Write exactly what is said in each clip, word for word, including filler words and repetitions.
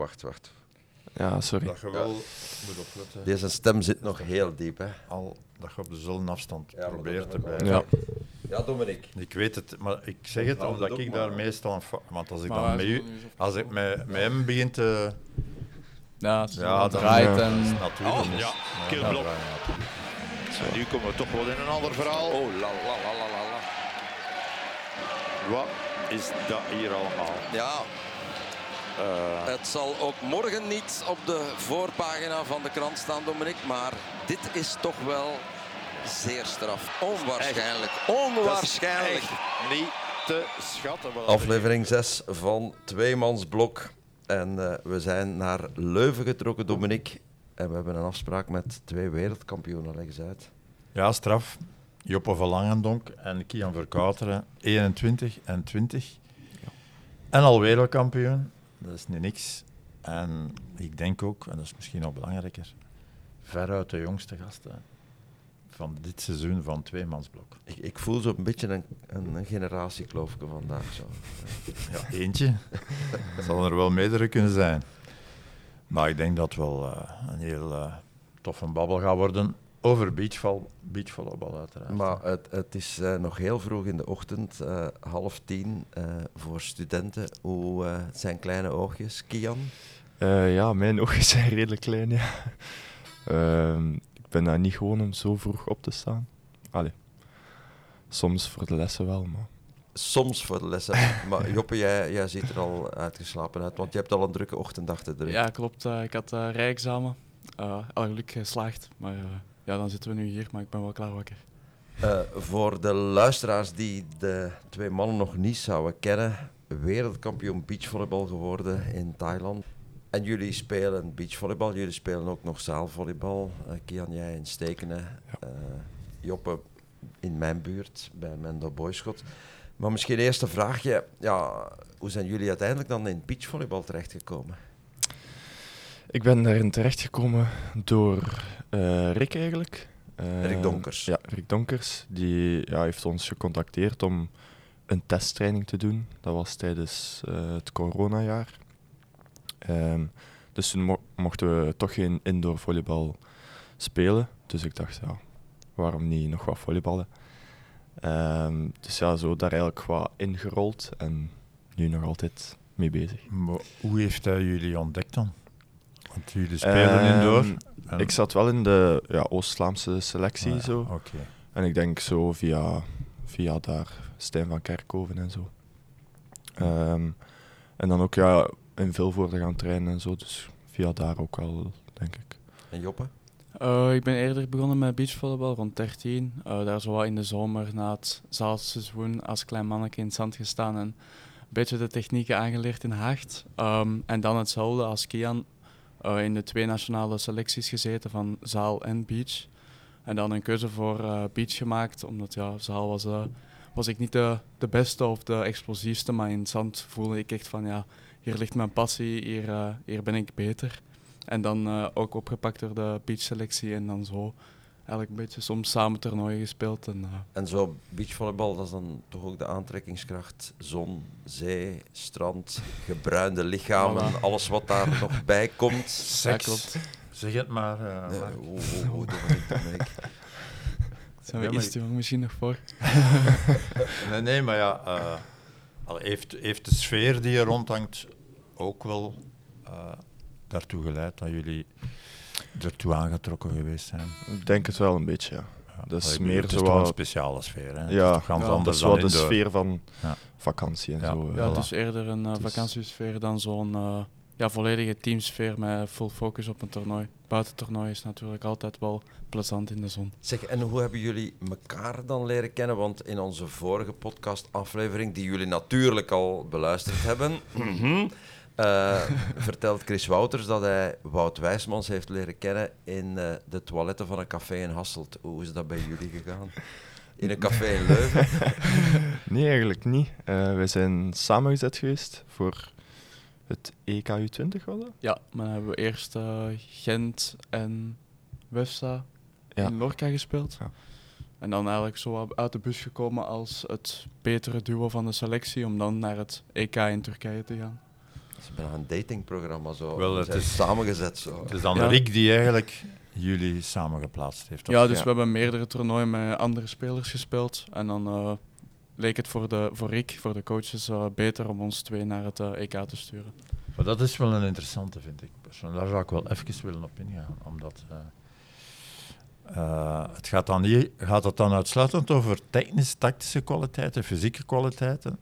wacht, wacht. Ja, sorry. Dat je wel ja. moet opletten. Deze stem zit nog heel diep, hè. Al dat je op dezelfde afstand Ja, probeert te dat- blijven. Ja. Ja, Dominic. Ik weet het, maar ik zeg het Houd omdat het ik op, daar man. meestal... Een fa- want als ik Maar dan wij met zullen u... nu eens even Als ik met, met hem begin te... Ja, het is Ja, dan dan draait ja. en... Natuurlijk. Oh, is- ja, dan keelblok. draai je natuurlijk. En nu komen we toch wel in een ander verhaal. Oh, la la la la la la. Wat is dat hier allemaal? Ja, Uh, het zal ook morgen niet op de voorpagina van de krant staan, Dominic. Maar dit is toch wel zeer straf. Onwaarschijnlijk. Onwaarschijnlijk. echt niet te schatten. Wat Aflevering zes van Tweemansblok. En uh, we zijn naar Leuven getrokken, Dominic. En we hebben een afspraak met twee wereldkampioenen, leg eens uit. Ja, straf. Joppe van Langendonk en Kian Verkouteren, eenentwintig en twintig. En al wereldkampioen. Dat is niet niks. En ik denk ook, en dat is misschien nog belangrijker, veruit de jongste gasten van dit seizoen van Tweemansblok. Ik, ik voel zo'n beetje een, een, een generatiekloofje vandaag. Zo. Ja, eentje. Zal er wel meerdere kunnen zijn. Maar ik denk dat het wel uh, een heel uh, toffe babbel gaat worden over beachval, beachvolleybal uiteraard. Maar het, het is uh, nog heel vroeg in de ochtend, uh, half tien, uh, voor studenten. Hoe uh, zijn kleine oogjes, Kian? Uh, ja, mijn ogen zijn redelijk klein, ja. Uh, ik ben daar niet gewoon om zo vroeg op te staan. Allee, soms voor de lessen wel, maar... Soms voor de lessen. Maar Joppe, jij, jij ziet er al uitgeslapen uit, want je hebt al een drukke ochtend achter de rug. Ja, klopt. Uh, ik had uh, rijexamen. Uh, al gelukkig geslaagd. Maar uh, ja, dan zitten we nu hier, maar ik ben wel klaar wakker. Uh, voor de luisteraars die de twee mannen nog niet zouden kennen, wereldkampioen beachvolleybal geworden in Thailand. En jullie spelen beachvolleybal, jullie spelen ook nog zaalvolleybal. Uh, Kian, jij in Stekenen, uh, Joppe in mijn buurt, bij Mendo Boyschot. Maar misschien eerst een vraagje, ja, hoe zijn jullie uiteindelijk dan in beachvolleybal terechtgekomen? Ik ben daarin terechtgekomen door uh, Rick eigenlijk. Uh, Rick Donkers. Ja, Rick Donkers. Die ja, heeft ons gecontacteerd om een testtraining te doen. Dat was tijdens uh, het coronajaar. Um, dus toen mo- mochten we toch geen indoor volleybal spelen. Dus ik dacht, ja, waarom niet nog wat volleyballen? Um, dus ja, zo daar eigenlijk wat ingerold en nu nog altijd mee bezig. Maar hoe heeft hij jullie ontdekt dan? Want jullie spelen um, indoor. En... Ik zat wel in de ja, Oost-Vlaamse selectie ah, ja, zo. Okay. En ik denk zo via, via daar Stijn van Kerkhoven en zo. Um, en dan ook ja, in Vilvoorde gaan trainen en zo. Dus via daar ook wel, denk ik. En Joppe? Uh, ik ben eerder begonnen met beachvolleybal rond dertien. Uh, daar zo wat in de zomer na het zaalseizoen als klein manneke in het zand gestaan en een beetje de technieken aangeleerd in Haagt. Um, en dan hetzelfde als Kian. Uh, in de twee nationale selecties gezeten van zaal en beach. En dan een keuze voor uh, beach gemaakt, omdat ja, zaal was, uh, was ik niet de, de beste of de explosiefste, maar in het zand voelde ik echt van ja, hier ligt mijn passie, hier, uh, hier ben ik beter. En dan uh, ook opgepakt door de beachselectie en dan zo eigenlijk een beetje soms samen toernooien gespeeld. En, uh, en zo beachvolleybal, dat is dan toch ook de aantrekkingskracht, zon, zee, strand, gebruinde lichamen, voilà. Alles wat daar nog bij komt. Seks. Ja, klopt. Zeg het maar. Uh, nee, hoe hoe, hoe doe ik dat, Dominic? Zijn we ja, eerst maar... misschien nog voor? nee, nee, maar ja, uh, heeft, heeft de sfeer die er rondhangt ook wel uh, daartoe geleid dat jullie ertoe aangetrokken geweest zijn? Ik denk het wel een beetje, ja. ja dat is ik meer het is zo toch wat... een speciale sfeer, hè? Ja, het is ja dat is wel de sfeer van ja. vakantie en ja. zo. Ja, Voilà. het is eerder een uh, vakantiesfeer dan zo'n uh, ja, volledige teamsfeer met full focus op een toernooi. Buitentoernooi is natuurlijk altijd wel plezant in de zon. Zeg, en hoe hebben jullie elkaar dan leren kennen? Want in onze vorige podcastaflevering, die jullie natuurlijk al beluisterd hebben, uh, vertelt Chris Wouters dat hij Wout Wijsmans heeft leren kennen in uh, de toiletten van een café in Hasselt. Hoe is dat bij jullie gegaan? In een café in Leuven? Nee, eigenlijk niet. Uh, wij zijn samengezet geweest voor het E K U twintig, was dat? Ja, maar dan hebben we eerst uh, Gent en Wefsa ja. in Lorca gespeeld. Ja. En dan eigenlijk zo uit de bus gekomen als het betere duo van de selectie om dan naar het E K in Turkije te gaan. is bijna een datingprogramma zo. Wel, het Zijn is- samengezet zo. Het is dan Ja. Rick die eigenlijk jullie samengeplaatst heeft. of? Ja, dus Ja. we hebben meerdere toernooien met andere spelers gespeeld. En dan uh, leek het voor, de, voor Rick, voor de coaches, uh, beter om ons twee naar het uh, E K te sturen. Maar dat is wel een interessante, vind ik. Persoonlijk. Daar zou ik wel even willen op ingaan. Omdat, uh, uh, het gaat, dan niet, gaat het dan uitsluitend over technisch-tactische kwaliteiten, fysieke kwaliteiten?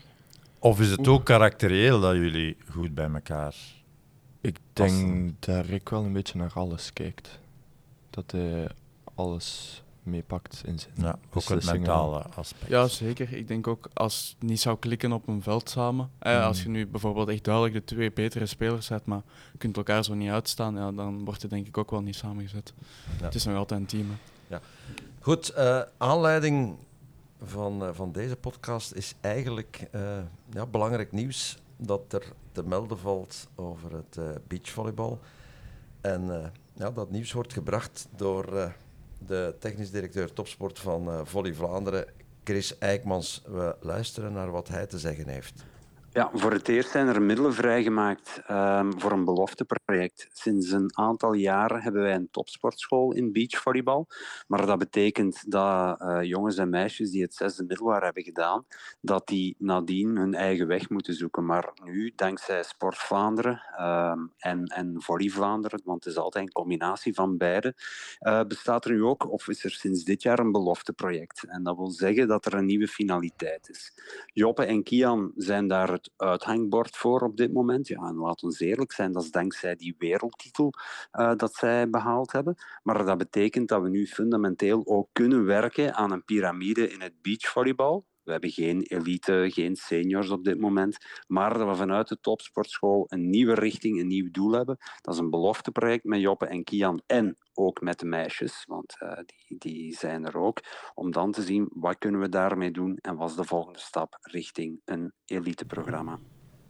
Of is het ook karakterieel dat jullie goed bij elkaar... Ik denk dat Rick wel een beetje naar alles kijkt. Dat hij alles meepakt in zijn Ja, ook het beslissingen. mentale aspect. Ja, zeker. Ik denk ook als het niet zou klikken op een veld samen. Eh, Mm. Als je nu bijvoorbeeld echt duidelijk de twee betere spelers hebt, maar je kunt elkaar zo niet uitstaan, ja, dan wordt het denk ik ook wel niet samengezet. Ja. Het is nog altijd een team. Hè. Goed, uh, aanleiding van, uh, van deze podcast is eigenlijk uh, ja, belangrijk nieuws dat er te melden valt over het uh, beachvolleybal. En uh, ja, dat nieuws wordt gebracht door uh, de technisch directeur topsport van uh, Volley Vlaanderen, Chris Eijkmans. We luisteren naar wat hij te zeggen heeft. Ja, voor het eerst zijn er middelen vrijgemaakt um, voor een belofteproject. Sinds een aantal jaren hebben wij een topsportschool in beachvolleybal. Maar dat betekent dat uh, jongens en meisjes die het zesde middelbaar hebben gedaan, dat die nadien hun eigen weg moeten zoeken. Maar nu, dankzij Sport Vlaanderen um, en, en Volley Vlaanderen, want het is altijd een combinatie van beide, uh, bestaat er nu ook, of is er sinds dit jaar een belofteproject. En dat wil zeggen dat er een nieuwe finaliteit is. Joppe en Kian zijn daar het uithangbord voor op dit moment. Ja, en laat ons eerlijk zijn, dat is dankzij die wereldtitel uh, dat zij behaald hebben. Maar dat betekent dat we nu fundamenteel ook kunnen werken aan een piramide in het beachvolleybal. We hebben geen elite, geen seniors op dit moment, maar dat we vanuit de topsportschool een nieuwe richting, een nieuw doel hebben. Dat is een belofteproject met Joppe en Kian en ook met de meisjes, want uh, die, die zijn er ook, om dan te zien wat kunnen we daarmee doen en wat is de volgende stap richting een eliteprogramma.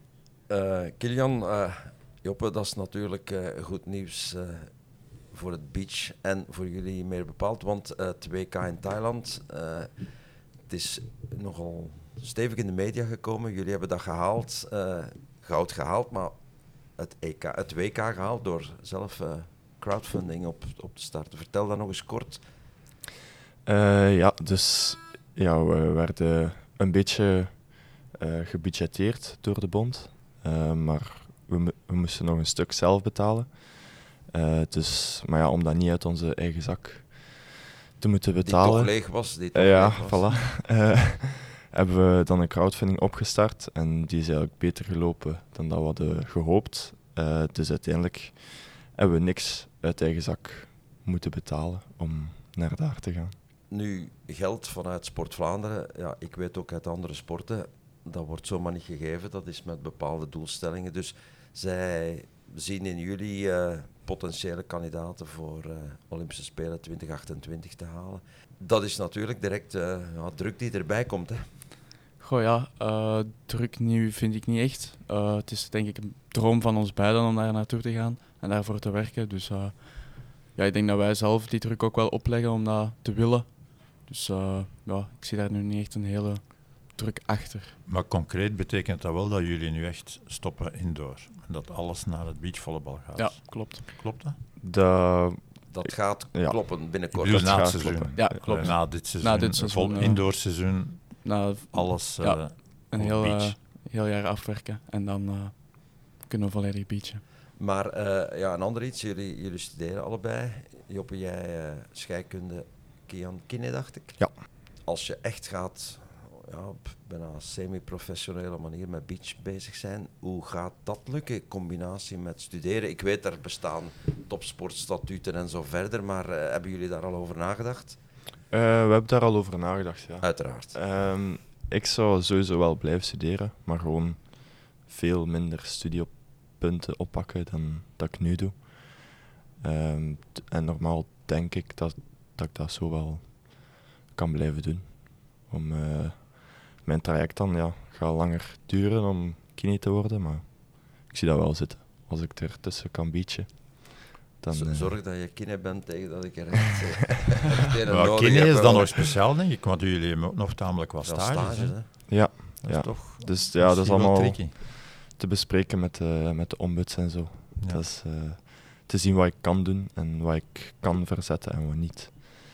Uh, Kilian, uh, Joppe, dat is natuurlijk uh, goed nieuws uh, voor het beach en voor jullie meer bepaald, want uh, het W K in Thailand... Uh, Het is nogal stevig in de media gekomen. Jullie hebben dat gehaald, uh, goud gehaald, maar het, E K, het W K gehaald door zelf uh, crowdfunding op, op te starten. Vertel dat nog eens kort. Uh, ja, dus ja, we werden een beetje uh, gebudgeteerd door de bond, uh, maar we, we moesten nog een stuk zelf betalen. Uh, dus, maar ja, om dat niet uit onze eigen zak te moeten betalen. Die toch leeg was. Die toch uh, ja, leeg was. voilà. Uh, hebben we dan een crowdfunding opgestart en die is eigenlijk beter gelopen dan dat we hadden gehoopt. Uh, dus uiteindelijk hebben we niks uit eigen zak moeten betalen om naar daar te gaan. Nu, geld vanuit Sport Vlaanderen, ja, ik weet ook uit andere sporten, dat wordt zomaar niet gegeven. Dat is met bepaalde doelstellingen. Dus zij zien in jullie uh, potentiële kandidaten voor uh, Olympische Spelen twintig achtentwintig te halen. Dat is natuurlijk direct uh, ja, druk die erbij komt. Hè. Goh ja, uh, druk nu vind ik niet echt. Uh, het is denk ik een droom van ons beiden om daar naartoe te gaan en daarvoor te werken. Dus uh, ja, ik denk dat wij zelf die druk ook wel opleggen om dat te willen. Dus uh, ja, ik zie daar nu niet echt een hele druk achter. Maar concreet betekent dat wel dat jullie nu echt stoppen indoor. En dat alles naar het beachvolleybal gaat. Ja, klopt. Klopt dat? Dat, Dat gaat ja. kloppen binnenkort. Ik bedoel, dat na het gaat seizoen. kloppen. Ja, klopt. Uh, na dit seizoen. Na dit Een seizoen, vol uh, indoorseizoen. Nou, Alles uh, ja, een heel, uh, beach. heel jaar afwerken en dan uh, kunnen we volledig beachen. Maar uh, ja, een ander iets, jullie, jullie studeren allebei. Joppe, jij uh, scheikunde, Kian Kine, dacht ik. Ja. Als je echt gaat ja, op bijna semi-professionele manier met beach bezig zijn, hoe gaat dat lukken in combinatie met studeren? Ik weet, er bestaan topsportstatuten en zo verder, maar uh, hebben jullie daar al over nagedacht? Uh, we hebben daar al over nagedacht, ja. Uiteraard. Um, ik zou sowieso wel blijven studeren, maar gewoon veel minder studiepunten oppakken dan dat ik nu doe. Um, t- en normaal denk ik dat, dat ik dat zo wel kan blijven doen. Om, uh, mijn traject dan ja, gaat langer duren om kine te worden, maar ik zie dat wel zitten. Als ik er tussen kan beachen. Dan, Z- uh, Zorg dat je kine bent tegen dat ik er echt, echt een Maar nodig kine heb, is dan wel. nog speciaal, denk ik, want jullie hebben ook nog tamelijk wat Ja, stages. stages, hè. hè. ja, Dat is ja. toch Dus ja, dat is misschien wel allemaal, tricky. te bespreken met de, met de ombuds en zo. Ja. Dat is uh, te zien wat ik kan doen en wat ik kan verzetten en wat niet.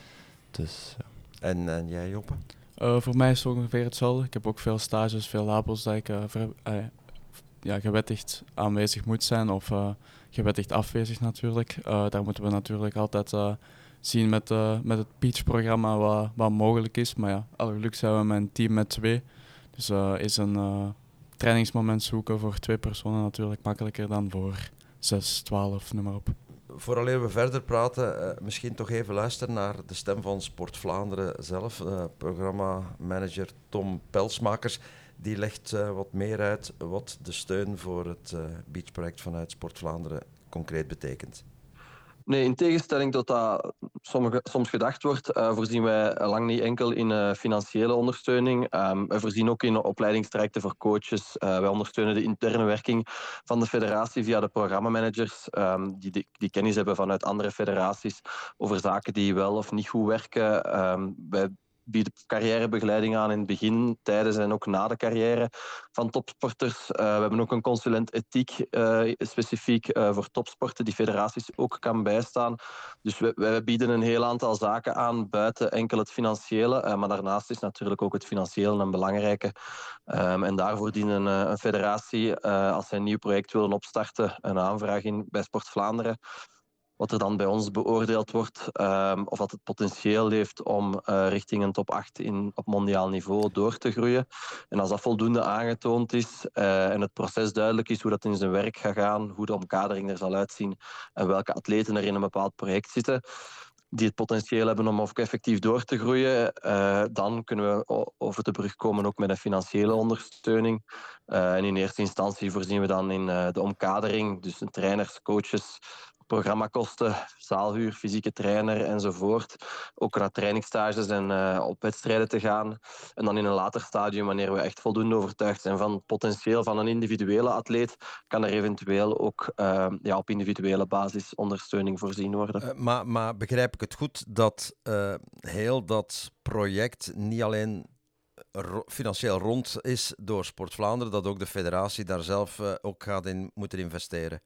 Dus, ja. En, en jij, Joppe? Uh, voor mij is het ongeveer hetzelfde. Ik heb ook veel stages, veel labels dat ik uh, ver, uh, ja, gewettigd aanwezig moet zijn of uh, gewettigd afwezig natuurlijk. Uh, daar moeten we natuurlijk altijd uh, zien met, uh, met het Beach-programma wat, wat mogelijk is. Maar ja, allergeluk zijn we met een team met twee. Dus uh, is een uh, trainingsmoment zoeken voor twee personen natuurlijk makkelijker dan voor zes, twaalf, noem maar op. Vooraleer we verder praten, uh, misschien toch even luisteren naar de stem van Sport Vlaanderen zelf. Uh, programmamanager Tom Pelsmakers, die legt uh, wat meer uit wat de steun voor het uh, beachproject vanuit Sport Vlaanderen concreet betekent. Nee, in tegenstelling tot dat sommige, soms gedacht wordt, uh, voorzien wij lang niet enkel in uh, financiële ondersteuning. Um, wij voorzien ook in opleidingstrajecten voor coaches. Uh, wij ondersteunen de interne werking van de federatie via de programmamanagers, um, die, die, die kennis hebben vanuit andere federaties over zaken die wel of niet goed werken. Um, wij bieden carrièrebegeleiding aan in het begin, tijdens en ook na de carrière van topsporters. Uh, we hebben ook een consulent ethiek uh, specifiek uh, voor topsporten die federaties ook kan bijstaan. Dus we, wij bieden een heel aantal zaken aan buiten enkel het financiële, uh, maar daarnaast is natuurlijk ook het financiële een belangrijke. Um, en daarvoor dient een, een federatie, uh, als zij een nieuw project willen opstarten, een aanvraag in bij Sport Vlaanderen. Wat er dan bij ons beoordeeld wordt, um, of dat het potentieel heeft om uh, richting een top acht in, op mondiaal niveau door te groeien. En als dat voldoende aangetoond is uh, en het proces duidelijk is hoe dat in zijn werk gaat gaan, hoe de omkadering er zal uitzien en welke atleten er in een bepaald project zitten, die het potentieel hebben om ook effectief door te groeien, uh, dan kunnen we over de brug komen ook met een financiële ondersteuning. Uh, en in eerste instantie voorzien we dan in uh, de omkadering, dus de trainers, coaches, programmakosten, zaalhuur, fysieke trainer enzovoort. Ook naar trainingsstages en uh, op wedstrijden te gaan. En dan in een later stadium, wanneer we echt voldoende overtuigd zijn van het potentieel van een individuele atleet, kan er eventueel ook uh, ja, op individuele basis ondersteuning voorzien worden. Uh, maar, maar begrijp ik het goed dat uh, heel dat project niet alleen ro- financieel rond is door Sport Vlaanderen, dat ook de federatie daar zelf uh, ook gaat in moeten investeren?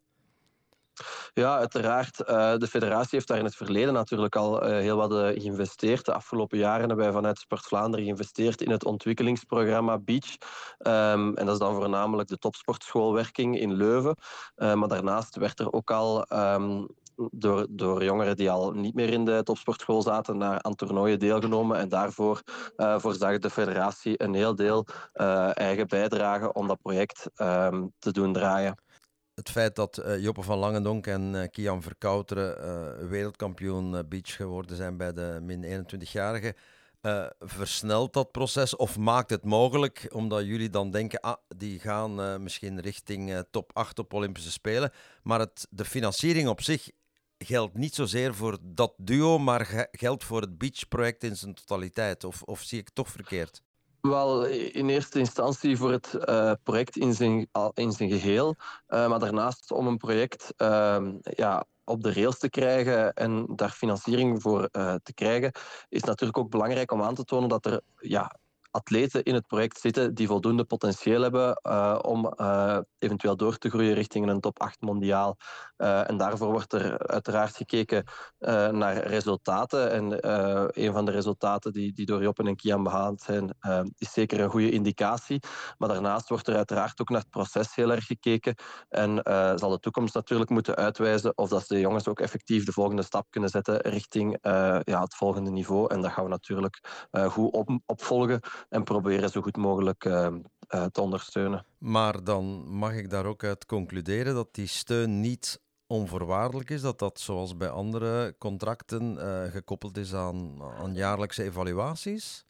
Ja, uiteraard. Uh, de federatie heeft daar in het verleden natuurlijk al uh, heel wat uh, geïnvesteerd. De afgelopen jaren hebben wij vanuit Sport Vlaanderen geïnvesteerd in het ontwikkelingsprogramma Beach. Um, en dat is dan voornamelijk de topsportschoolwerking in Leuven. Uh, maar daarnaast werd er ook al Um, Door, door jongeren die al niet meer in de topsportschool zaten, naar, aan toernooien deelgenomen. En daarvoor uh, voorzag de federatie een heel deel uh, eigen bijdrage om dat project um, te doen draaien. Het feit dat uh, Joppe van Langendonk en uh, Kian Verkouteren uh, wereldkampioen uh, beach geworden zijn bij de min eenentwintig-jarigen, uh, versnelt dat proces of maakt het mogelijk, omdat jullie dan denken, ah, die gaan uh, misschien richting uh, top acht op Olympische Spelen, maar het, de financiering op zich geldt niet zozeer voor dat duo, maar ge- geldt voor het beachproject in zijn totaliteit, of, of zie ik het toch verkeerd? Wel, in eerste instantie voor het uh, project in zijn, in zijn geheel. Uh, maar daarnaast om een project uh, ja, op de rails te krijgen en daar financiering voor uh, te krijgen, is natuurlijk ook belangrijk om aan te tonen dat er ja, atleten in het project zitten die voldoende potentieel hebben uh, om uh, eventueel door te groeien richting een top acht mondiaal. Uh, en daarvoor wordt er uiteraard gekeken uh, naar resultaten. En uh, een van de resultaten die, die door Joppe en Kian behaald zijn, uh, is zeker een goede indicatie. Maar daarnaast wordt er uiteraard ook naar het proces heel erg gekeken. En uh, zal de toekomst natuurlijk moeten uitwijzen of dat de jongens ook effectief de volgende stap kunnen zetten richting uh, ja, het volgende niveau. En dat gaan we natuurlijk uh, goed op, opvolgen en proberen zo goed mogelijk uh, uh, te ondersteunen. Maar dan mag ik daar ook uit concluderen dat die steun niet onvoorwaardelijk is, dat dat zoals bij andere contracten uh, gekoppeld is aan, aan jaarlijkse evaluaties?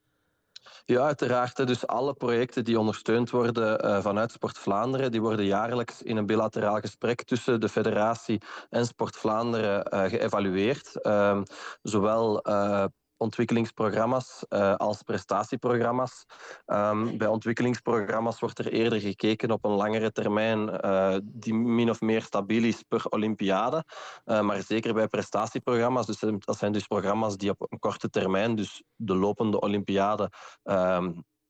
Ja, uiteraard. Dus alle projecten die ondersteund worden uh, vanuit Sport Vlaanderen, die worden jaarlijks in een bilateraal gesprek tussen de federatie en Sport Vlaanderen uh, geëvalueerd. Uh, zowel uh, ontwikkelingsprogramma's uh, als prestatieprogramma's. Um, bij ontwikkelingsprogramma's wordt er eerder gekeken op een langere termijn uh, die min of meer stabiel is per Olympiade. Uh, maar zeker bij prestatieprogramma's, dus dat zijn dus programma's die op een korte termijn, dus de lopende Olympiade, um,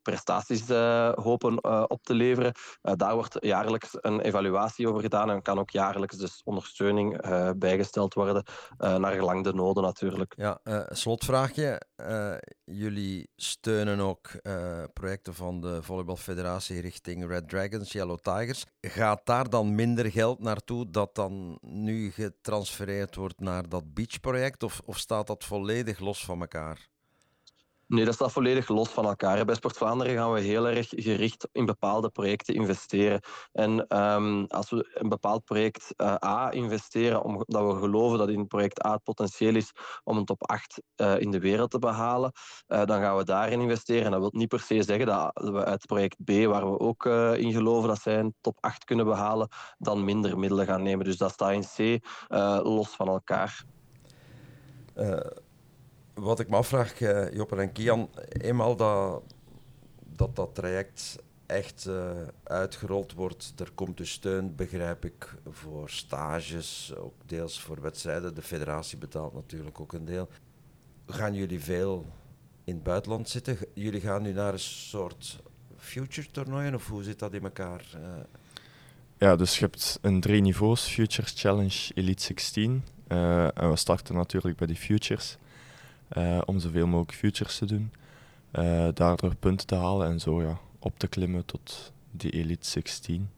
prestaties uh, hopen uh, op te leveren. Uh, daar wordt jaarlijks een evaluatie over gedaan en kan ook jaarlijks dus ondersteuning uh, bijgesteld worden, uh, naar gelang de noden natuurlijk. Ja, uh, slotvraagje. Uh, jullie steunen ook uh, projecten van de Volleybalfederatie richting Red Dragons, Yellow Tigers. Gaat daar dan minder geld naartoe dat dan nu getransfereerd wordt naar dat beachproject, of, of staat dat volledig los van elkaar? Nee, dat staat volledig los van elkaar. Bij Sport Vlaanderen gaan we heel erg gericht in bepaalde projecten investeren. En um, als we een bepaald project uh, A investeren, omdat we geloven dat in project A het potentieel is om een top acht uh, in de wereld te behalen, uh, dan gaan we daarin investeren. En dat wil niet per se zeggen dat we uit project B, waar we ook uh, in geloven dat zij een top acht kunnen behalen, dan minder middelen gaan nemen. Dus dat staat in C uh, los van elkaar. Uh... Wat ik me afvraag, uh, Joppe en Kian, eenmaal dat, dat dat traject echt uh, uitgerold wordt, er komt dus steun, begrijp ik, voor stages, ook deels voor wedstrijden. De federatie betaalt natuurlijk ook een deel. Gaan jullie veel in het buitenland zitten? Jullie gaan nu naar een soort future toernooien, of hoe zit dat in elkaar? Uh... Ja, dus je hebt een drie niveaus, Futures Challenge, Elite zestien. Uh, en we starten natuurlijk bij die Futures. Uh, om zoveel mogelijk futures te doen, uh, daardoor punten te halen en zo ja, op te klimmen tot die Elite zestien.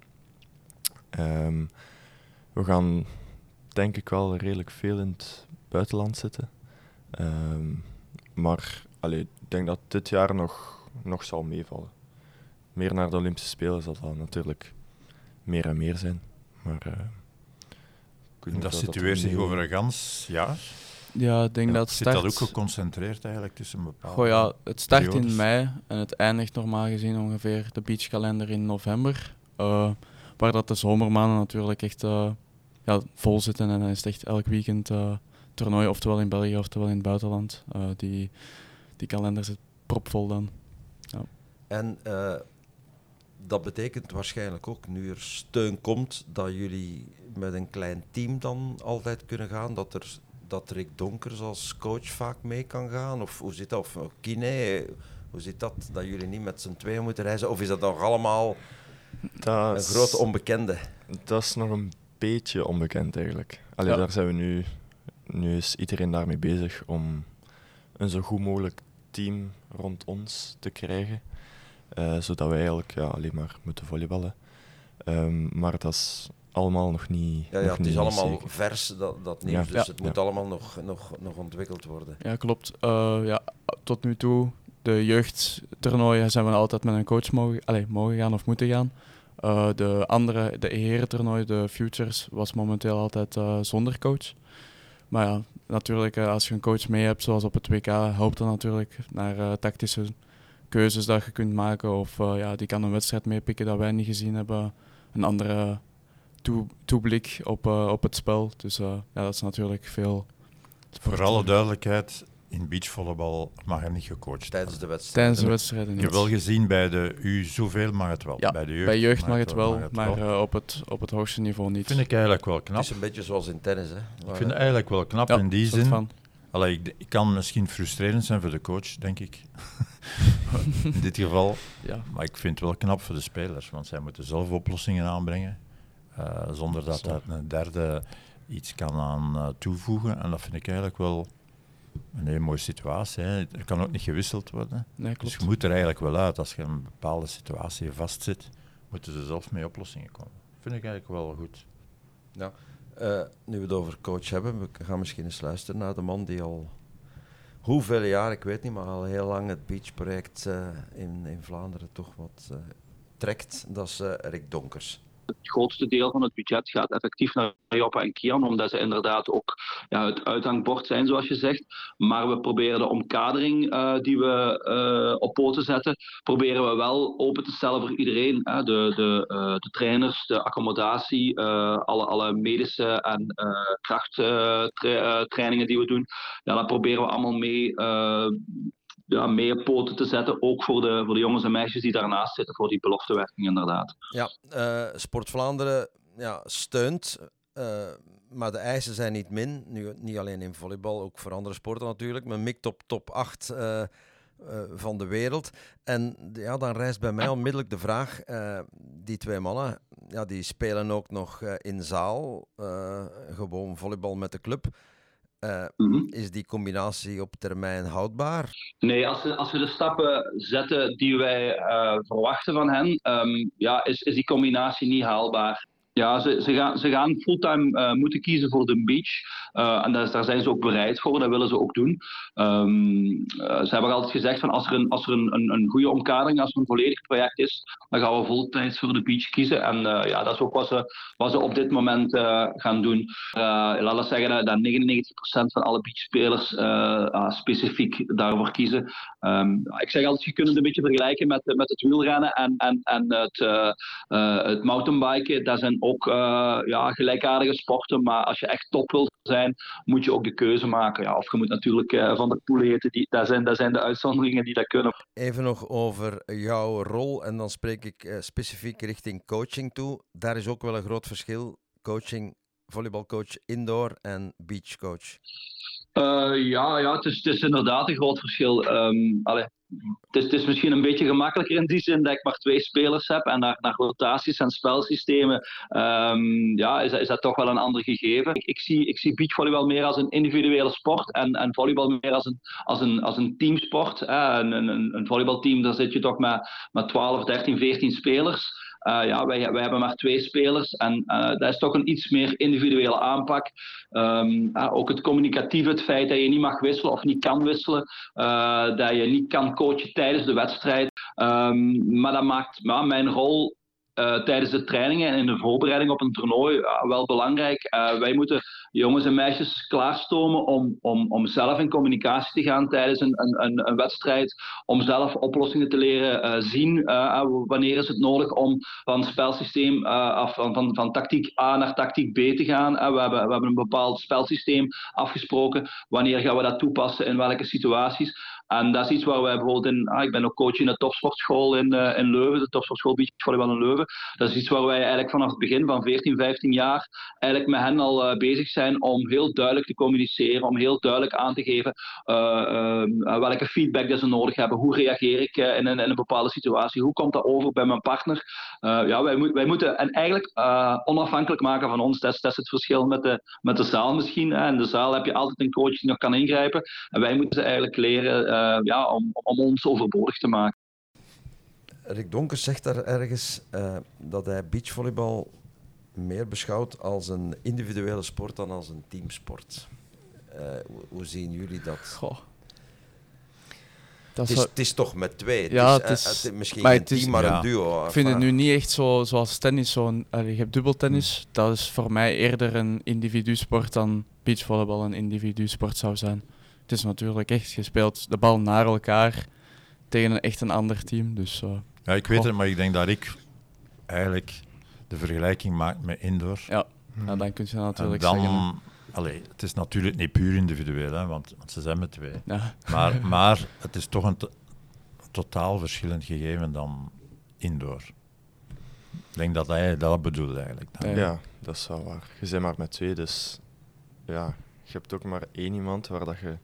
Um, we gaan denk ik wel redelijk veel in het buitenland zitten. Um, maar allee, ik denk dat dit jaar nog, nog zal meevallen. Meer naar de Olympische Spelen zal dat natuurlijk meer en meer zijn. Maar, uh, en dat situeert zich over een gans jaar? Ja, ik denk ja, dat zit start... dat ook geconcentreerd eigenlijk tussen bepaalde Goh, ja, het start periodes? In mei en het eindigt normaal gezien ongeveer de beachkalender in november. Uh, waar dat de zomermaanden natuurlijk echt uh, ja, vol zitten en dan is het echt elk weekend uh, toernooi, oftewel in België oftewel in het buitenland. Uh, die, die kalender zit propvol dan. Ja. En uh, dat betekent waarschijnlijk ook, nu er steun komt, dat jullie met een klein team dan altijd kunnen gaan, dat er... dat Rick Donkers als coach vaak mee kan gaan? Of hoe zit dat? Of Kine, hoe zit dat? Dat jullie niet met z'n tweeën moeten reizen? Of is dat nog allemaal dat een grote onbekende? Dat is nog een beetje onbekend eigenlijk. Allee, ja. Daar zijn we nu... Nu is iedereen daarmee bezig om een zo goed mogelijk team rond ons te krijgen. Uh, zodat wij eigenlijk ja, alleen maar moeten volleyballen. Um, maar dat is... allemaal nog niet. Ja, ja nog het is niet allemaal zeker. vers, dat, dat nieuws, ja. dus ja. het moet ja. allemaal nog, nog, nog ontwikkeld worden. Ja, klopt. Uh, ja, tot nu toe, de jeugdtoernooien zijn we altijd met een coach mogen, allez, mogen gaan of moeten gaan. Uh, de andere, de herentoernooi, de Futures, was momenteel altijd uh, zonder coach. Maar ja, natuurlijk, uh, als je een coach mee hebt, zoals op het W K, helpt dat natuurlijk naar uh, tactische keuzes dat je kunt maken. Of uh, ja, die kan een wedstrijd meepikken dat wij niet gezien hebben. Een andere toe, toeblik op, uh, op het spel. Dus uh, ja, dat is natuurlijk veel. Voor alle duidelijkheid, in beachvolleybal mag er niet gecoacht tijdens de wedstrijd. Tijdens de wedstrijden niet. Je hebt wel gezien bij de U zoveel mag het wel. Ja, bij de jeugd, bij jeugd mag het het wel, mag het maar wel. Uh, op, het, op het hoogste niveau niet. Vind ik eigenlijk wel knap. Het is een beetje zoals in tennis, hè? Ik vind het eigenlijk wel knap ja, in die zin. Van. Allee, ik, ik kan misschien frustrerend zijn voor de coach, denk ik. In dit geval. Ja. Maar ik vind het wel knap voor de spelers, want zij moeten zelf oplossingen aanbrengen. Uh, zonder dat dat een derde iets kan aan uh, toevoegen. En dat vind ik eigenlijk wel een hele mooie situatie. Hè. Er kan ook niet gewisseld worden. Nee, dus je moet er eigenlijk wel uit. Als je in een bepaalde situatie vastzit, moeten ze zelf met oplossingen komen. Dat vind ik eigenlijk wel goed. Ja. Uh, nu we het over coach hebben, we gaan misschien eens luisteren naar de man die al hoeveel jaar, ik weet niet, maar al heel lang het beachproject uh, in, in Vlaanderen toch wat uh, trekt. Dat is uh, Rick Donkers. Het grootste deel van het budget gaat effectief naar Joppe en Kian, omdat ze inderdaad ook ja, het uithangbord zijn, zoals je zegt. Maar we proberen de omkadering uh, die we uh, op poten zetten, proberen we wel open te stellen voor iedereen. Hè. De, de, uh, de trainers, de accommodatie, uh, alle, alle medische en uh, krachttrainingen uh, die we doen. Ja, dat proberen we allemaal mee... Uh, Ja, meer poten te zetten, ook voor de, voor de jongens en meisjes die daarnaast zitten, voor die beloftewerking inderdaad. Ja, uh, Sport Vlaanderen ja, steunt, uh, maar de eisen zijn niet min. Nu, niet alleen in volleybal, ook voor andere sporten natuurlijk. Men mikt op top acht. Uh, uh, van de wereld. En ja, dan rijst bij mij onmiddellijk de vraag, uh, die twee mannen, ja, die spelen ook nog uh, in zaal, uh, gewoon volleybal met de club. Uh, mm-hmm. Is die combinatie op termijn houdbaar? Nee, als we, als we de stappen zetten die wij uh, verwachten van hen, um, ja, is, is die combinatie niet haalbaar. Ja, ze, ze, gaan, ze gaan fulltime uh, moeten kiezen voor de beach. Uh, en daar, daar zijn ze ook bereid voor, dat willen ze ook doen. Um, uh, ze hebben altijd gezegd van als er, een, als er een, een, een goede omkadering, als er een volledig project is, dan gaan we voltijds voor de beach kiezen. En uh, ja, dat is ook wat ze, wat ze op dit moment uh, gaan doen. Uh, laten we zeggen dat, dat negenennegentig procent van alle beachspelers uh, uh, specifiek daarvoor kiezen. Um, ik zeg altijd, je kunt het een beetje vergelijken met, met het wielrennen en, en, en het, uh, uh, het mountainbiken. Dat zijn ook uh, ja, gelijkaardige sporten, maar als je echt top wilt zijn, moet je ook de keuze maken. Ja, of je moet natuurlijk uh, Van der Poel heten, die, dat, zijn, dat zijn de uitzonderingen die dat kunnen. Even nog over jouw rol, en dan spreek ik uh, specifiek richting coaching toe. Daar is ook wel een groot verschil, coaching, volleybalcoach indoor en beachcoach. Uh, ja, ja het, is, het is inderdaad een groot verschil. Um, allee, het, is, het is misschien een beetje gemakkelijker in die zin dat ik maar twee spelers heb en naar, naar rotaties en spelsystemen um, ja, is, is dat toch wel een ander gegeven. Ik, ik, zie, ik zie beachvolleybal meer als een individuele sport en, en volleybal meer als een, als een, als een teamsport. Eh, een, een, een volleybalteam, daar zit je toch met, met twaalf, dertien, veertien spelers. Uh, ja, wij, wij hebben maar twee spelers en uh, dat is toch een iets meer individuele aanpak. Um, uh, ook het communicatieve, het feit dat je niet mag wisselen of niet kan wisselen, uh, dat je niet kan coachen tijdens de wedstrijd. Um, maar dat maakt ja, mijn rol uh, tijdens de trainingen en in de voorbereiding op een toernooi uh, wel belangrijk. Uh, wij moeten jongens en meisjes klaarstomen om, om, om zelf in communicatie te gaan tijdens een, een, een wedstrijd, om zelf oplossingen te leren uh, zien. Uh, wanneer is het nodig om van spelsysteem uh, af, van, van, van tactiek A naar tactiek B te gaan. Uh, we, hebben, we hebben een bepaald spelsysteem afgesproken. Wanneer gaan we dat toepassen, in welke situaties? En dat is iets waar wij bijvoorbeeld in... Ah, ik ben ook coach in de topsportschool in, uh, in Leuven, de topsportschool beachvolleybal in Leuven. Dat is iets waar wij eigenlijk vanaf het begin van veertien, vijftien jaar eigenlijk met hen al uh, bezig zijn om heel duidelijk te communiceren, om heel duidelijk aan te geven uh, uh, welke feedback dat ze nodig hebben, hoe reageer ik uh, in, een, in een bepaalde situatie, hoe komt dat over bij mijn partner. Uh, ja, wij, moet, wij moeten en eigenlijk uh, onafhankelijk maken van ons. Dat is, dat is het verschil met de, met de zaal misschien. Hè. In de zaal heb je altijd een coach die nog kan ingrijpen en wij moeten ze eigenlijk leren uh, Uh, ja, om, om ons overbodig te maken. Rick Donkers zegt daar ergens uh, dat hij beachvolleybal meer beschouwt als een individuele sport dan als een teamsport. Uh, hoe, hoe zien jullie dat? Goh. Dat het, is, het is toch met twee. Het ja, is, het is, uh, het is misschien maar geen het is, team, maar ja. een duo. Ik vind het nu niet echt zo zoals tennis. Zo'n, uh, je hebt dubbeltennis. Hmm. Dat is voor mij eerder een individusport dan beachvolleybal een individusport zou zijn. Het is natuurlijk echt, je speelt de bal naar elkaar tegen een echt een ander team. Dus, uh, ja, ik weet oh. het, maar ik denk dat ik eigenlijk de vergelijking maak met indoor. Ja, ja dan kun je natuurlijk dan, zeggen. Allee, het is natuurlijk niet puur individueel, hè, want, want ze zijn met twee. Ja. Maar, maar het is toch een to- totaal verschillend gegeven dan indoor. Ik denk dat hij dat bedoelt eigenlijk. Ja, ja, dat is wel waar. Je bent maar met twee, dus ja, je hebt ook maar één iemand waar dat je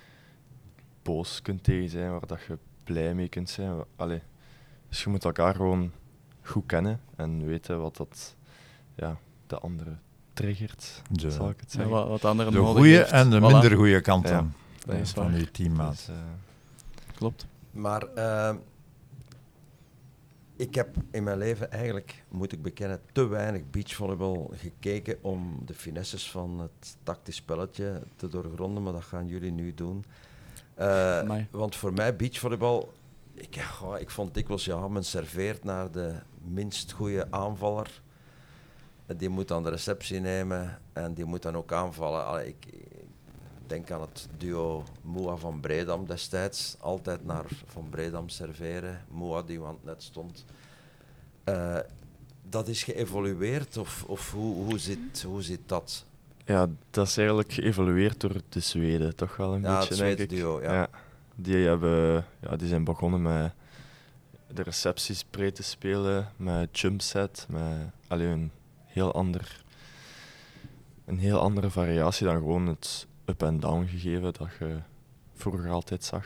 boos kunt tegen zijn, waar dat je blij mee kunt zijn. Allee, dus je moet elkaar gewoon goed kennen en weten wat dat, ja, de andere triggert, de, zal ik het zeggen. Ja, wat, wat andere de goede en de voilà. minder goede kant ja, van, van je teammaat. Dus, uh, klopt. Maar uh, ik heb in mijn leven eigenlijk, moet ik bekennen, te weinig beachvolleybal gekeken om de finesses van het tactisch spelletje te doorgronden, maar dat gaan jullie nu doen. Uh, want voor mij beachvolleybal, ik, oh, ik vond dikwijls, ja, men serveert naar de minst goede aanvaller. Die moet dan de receptie nemen en die moet dan ook aanvallen. Allee, ik, ik denk aan het duo Moa van Bredam destijds. Altijd naar Van Bredam serveren. Moa die aan het net stond. Uh, dat is geëvolueerd of, of hoe, hoe, zit, hoe zit dat? Ja, dat is eigenlijk geëvolueerd door de Zweden, toch wel een ja, beetje, het denk ik. duo, ja. Ja, die, hebben, ja, die zijn begonnen met de recepties breed te spelen, met jumpset, met allee, een, heel ander, een heel andere variatie dan gewoon het up en down gegeven dat je vroeger altijd zag.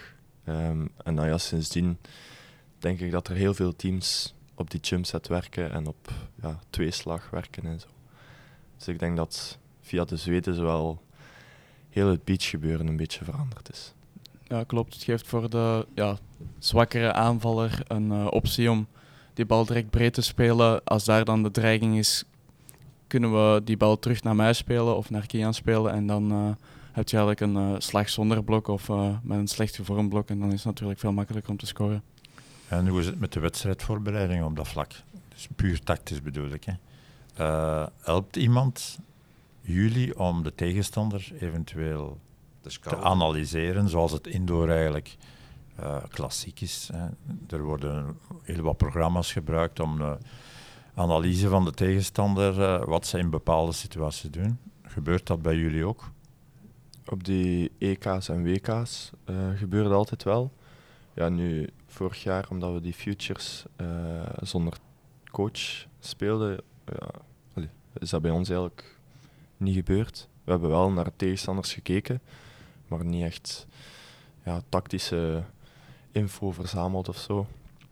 Um, en nou ja, sindsdien denk ik dat er heel veel teams op die jumpset werken en op ja, tweeslag werken en zo. Dus ik denk dat via de Zweden zowel heel het beachgebeuren een beetje veranderd is. Ja, klopt. Het geeft voor de ja, zwakkere aanvaller een uh, optie om die bal direct breed te spelen. Als daar dan de dreiging is, kunnen we die bal terug naar mij spelen of naar Kian spelen. En dan uh, heb je eigenlijk een uh, slag zonder blok of uh, met een slecht gevormd blok. En dan is het natuurlijk veel makkelijker om te scoren. En hoe is het met de wedstrijdvoorbereiding op dat vlak? Dus puur tactisch bedoel ik. Hè. Uh, helpt iemand jullie om de tegenstander eventueel te analyseren, zoals het indoor eigenlijk uh, klassiek is? Hè. Er worden heel wat programma's gebruikt om de analyse van de tegenstander, uh, wat ze in bepaalde situaties doen. Gebeurt dat bij jullie ook? Op die E K's en W K's uh, gebeurt dat altijd wel. Ja, nu vorig jaar, omdat we die futures uh, zonder coach speelden, ja, is dat bij ons eigenlijk niet gebeurd. We hebben wel naar tegenstanders gekeken, maar niet echt ja, tactische info verzameld of zo.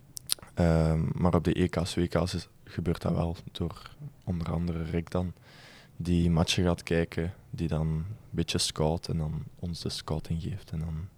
Um, maar op de E K's, W K's is, gebeurt dat wel door onder andere Rick dan, die matchen gaat kijken, die dan een beetje scout en dan ons de scouting geeft en dan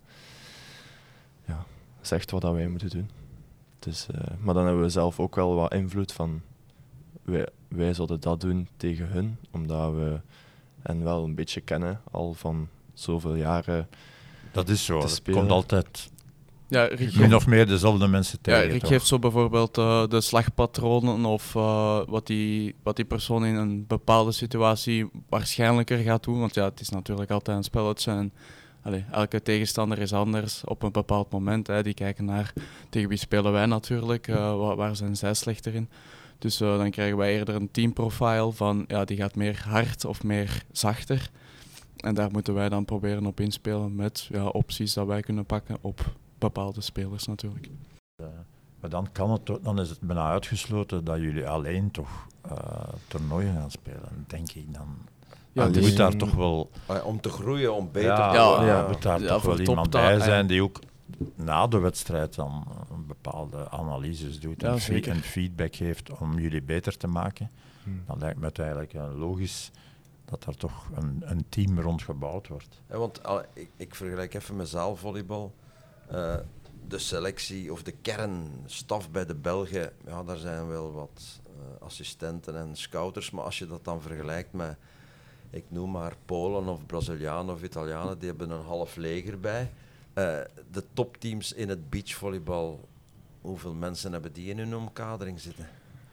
ja, zegt wat dat wij moeten doen. Dus, uh, maar dan hebben we zelf ook wel wat invloed van wij, wij zouden dat doen tegen hun, omdat we hen wel een beetje kennen al van zoveel jaren. Dat is zo, het komt altijd ja, Rick min of meer dezelfde mensen tegen. Ja, Rick geeft zo bijvoorbeeld uh, de slagpatronen of uh, wat, die, wat die persoon in een bepaalde situatie waarschijnlijker gaat doen. Want ja, het is natuurlijk altijd een spelletje en allee, elke tegenstander is anders op een bepaald moment. Hè. Die kijken naar tegen wie spelen wij natuurlijk, uh, waar, waar zijn zij slechter in. Dus uh, dan krijgen wij eerder een teamprofile van ja, die gaat meer hard of meer zachter. En daar moeten wij dan proberen op inspelen met ja, opties dat wij kunnen pakken op bepaalde spelers natuurlijk. Uh, maar dan, kan het, dan is het bijna uitgesloten dat jullie alleen toch uh, toernooien gaan spelen, denk ik dan. Ja, je moet daar toch wel... Om te groeien, om beter ja, te worden. Ja, ja, moet daar ja, toch wel iemand top, bij da- zijn die ook na de wedstrijd dan een bepaalde analyses doet ja, en, fe- en feedback geeft om jullie beter te maken. Hmm. Dan lijkt me het eigenlijk uh, logisch dat er toch een, een team rond gebouwd wordt. Ja, want al, ik, ik vergelijk even met zaalvolleybal. Uh, de selectie of de kernstaf bij de Belgen, ja, daar zijn wel wat uh, assistenten en scouters, maar als je dat dan vergelijkt met, ik noem maar Polen of Brazilianen of Italianen, die hebben een half leger bij. Uh, de topteams in het beachvolleybal, hoeveel mensen hebben die in hun omkadering zitten?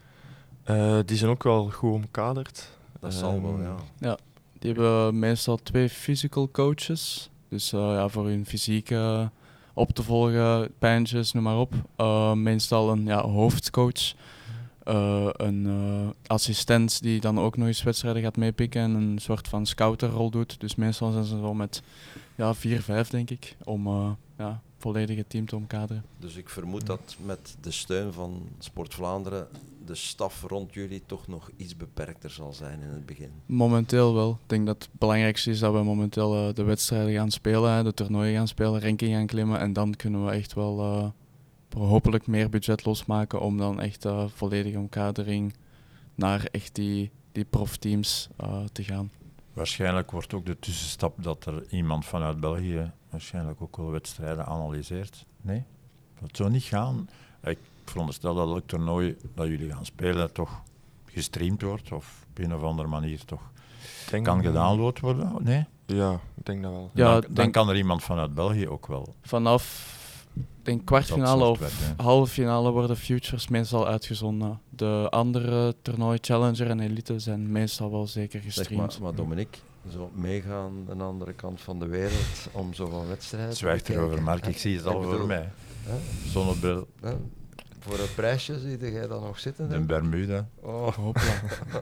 Uh, die zijn ook wel goed omkaderd. Dat zal um, wel, ja. Ja, die hebben meestal twee physical coaches, dus uh, ja, voor hun fysiek uh, op te volgen, pijntjes, noem maar op. Uh, meestal een ja, hoofdcoach, uh, een uh, assistent die dan ook nog eens wedstrijden gaat meepikken en een soort van scouterrol doet. Dus meestal zijn ze zo met ja, vier, vijf denk ik, om uh, ja, volledig het team te omkaderen. Dus ik vermoed dat met de steun van Sport Vlaanderen de staf rond jullie toch nog iets beperkter zal zijn in het begin. Momenteel wel. Ik denk dat het belangrijkste is dat we momenteel uh, de wedstrijden gaan spelen, hè, de toernooien gaan spelen, ranking gaan klimmen en dan kunnen we echt wel uh, hopelijk meer budget losmaken om dan echt uh, volledige omkadering naar echt die, die profteams uh, te gaan. Waarschijnlijk wordt ook de tussenstap dat er iemand vanuit België waarschijnlijk ook wel wedstrijden analyseert. Nee? Dat zou niet gaan. Ik veronderstel dat elk toernooi dat jullie gaan spelen toch gestreamd wordt of op een of andere manier toch denk kan gedownload worden? Nee? Ja, ik denk dat wel. Ja, dan, denk dan kan er iemand vanuit België ook wel. Vanaf denk kwartfinale of werk, halve finale worden futures meestal uitgezonden. De andere toernooi, Challenger en Elite zijn meestal wel zeker gestreamd. Zeg maar, maar Dominique, zo meegaan aan de andere kant van de wereld om zoveel wedstrijden te zwijgt erover, Mark. Ik zie het al voor mij. Zonnebril. Huh? Voor een prijsje zie jij dan nog zitten? In Bermuda. Oh, hopla.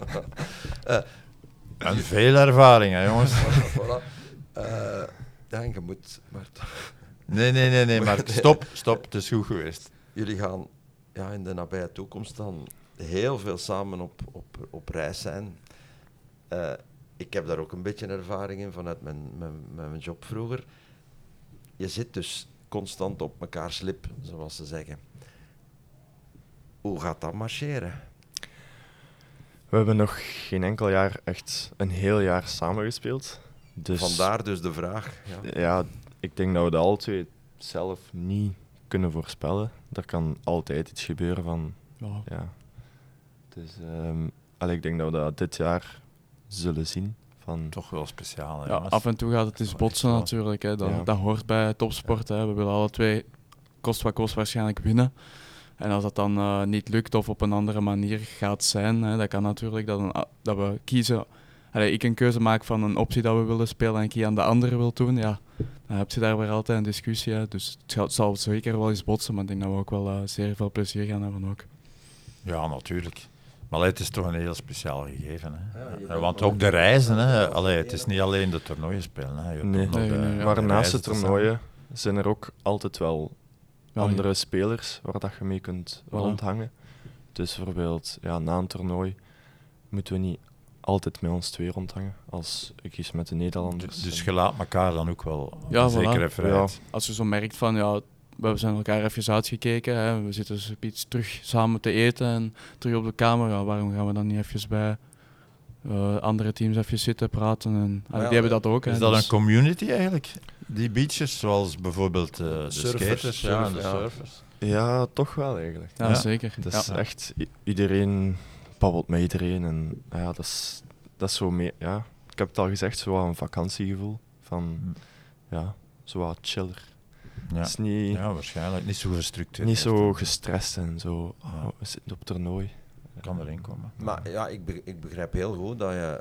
uh, en veel ervaring, hè, jongens. Voilà. Uh, ja, je moet... Maar nee, nee, nee, nee, maar stop, stop. Het is goed geweest. Jullie gaan ja, in de nabije toekomst dan heel veel samen op, op, op reis zijn. Uh, ik heb daar ook een beetje ervaring in vanuit mijn, mijn, mijn job vroeger. Je zit dus constant op elkaar slip, zoals ze zeggen. Hoe gaat dat marcheren? We hebben nog geen enkel jaar echt een heel jaar samengespeeld. Dus, Vandaar dus de vraag. Ja. Ja, ik denk dat we dat alle twee zelf niet kunnen voorspellen. Er kan altijd iets gebeuren van... Ja. Ja. Dus um, allee, ik denk dat we dat dit jaar zullen zien. Van, Toch wel speciaal. Hè, Ja, jongens. af en toe gaat het eens Echt botsen wel. natuurlijk. Hè. Dat, Ja. dat hoort bij topsport. Hè. We willen alle twee kost wat kost waarschijnlijk winnen. En als dat dan uh, niet lukt of op een andere manier gaat zijn, hè, dat kan natuurlijk dat, een, dat we kiezen. Allee, ik een keuze maak van een optie dat we willen spelen en Kian de andere wil doen. Ja, dan heb je daar weer altijd een discussie. Hè. Dus het, gaat, het zal zeker wel eens botsen, maar ik denk dat we ook wel uh, zeer veel plezier gaan hebben ook. Ja, natuurlijk. Maar allee, het is toch een heel speciaal gegeven. Hè. Ja, je Ja, bent want wel- ook de reizen, hè. Allee, het is niet alleen de toernooien spelen. Hè. Je hebt Nee. ook nog Nee, de- nee, ja. maar de naast de reizen te toernooien zijn er ook altijd wel Ja, andere ja. spelers waar dat je mee kunt Voilà. rondhangen. Dus bijvoorbeeld ja, na een toernooi moeten we niet altijd met ons twee rondhangen, als ik kies met de Nederlanders. Dus je laat elkaar dan ook wel Ja, een voilà. zekere vrijheid. Als je zo merkt van, ja, we zijn elkaar even uitgekeken, hè, we zitten dus iets terug samen te eten en terug op de kamer, ja, waarom gaan we dan niet even bij uh, andere teams even zitten, praten? En, allee, ja, die hebben dat ook. Is hè, dat dus- een community eigenlijk? Die beaches, zoals bijvoorbeeld uh, de Surfers, skaters ja, en de surf, ja. surfers. Ja, toch wel eigenlijk. Ja, Ja. zeker. Dat Ja. is echt, i- iedereen babbelt met iedereen en ja, dat is, dat is zo meer, ja, ik heb het al gezegd, zo wat een vakantiegevoel van, ja, zo wat chiller. Ja. Het is niet, ja, waarschijnlijk. Niet zo gestructureerd. niet zo gestrest en zo, oh, Ja. we zitten op toernooi. Kan erin komen. Maar ja, ik, be- ik begrijp heel goed dat je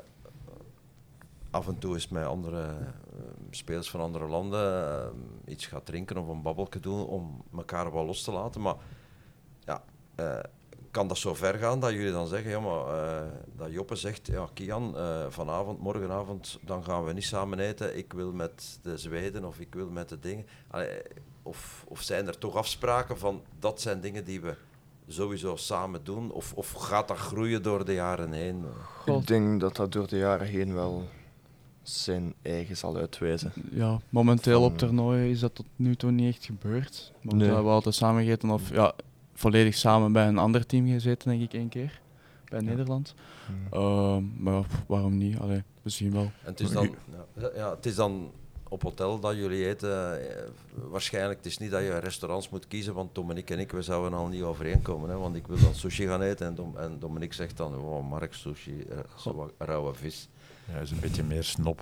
af en toe eens met andere eh, spelers van andere landen eh, iets gaat drinken of een babbelje doen om elkaar wel los te laten. Maar ja, eh, kan dat zo ver gaan dat jullie dan zeggen, ja, maar, eh, dat Joppe zegt, ja, Kian, eh, vanavond, morgenavond, dan gaan we niet samen eten. Ik wil met de Zweden of ik wil met de dingen. Allee, of, of zijn er toch afspraken van, dat zijn dingen die we sowieso samen doen? Of, of gaat dat groeien door de jaren heen? God. Ik denk dat dat door de jaren heen wel zijn eigen zal uitwijzen. Ja, momenteel Van- op toernooien is dat tot nu toe niet echt gebeurd. Want Nee. we hebben altijd samen gegeten of ja, volledig samen bij een ander team gezeten, denk ik, één keer. Bij Nederland. Hmm. Uh, maar ja, pff, waarom niet? Allee, we zien wel. En het is dan, ja, ja, het is dan op hotel dat jullie eten. eh, waarschijnlijk, het is niet dat je restaurants moet kiezen, want Dominique en ik, we zouden al niet overeenkomen. Hè, want ik wil dan sushi gaan eten en, Dom, en Dominique zegt dan, oh, Mark, sushi, eh, zo wat rauwe vis. Ja, is een beetje meer snop.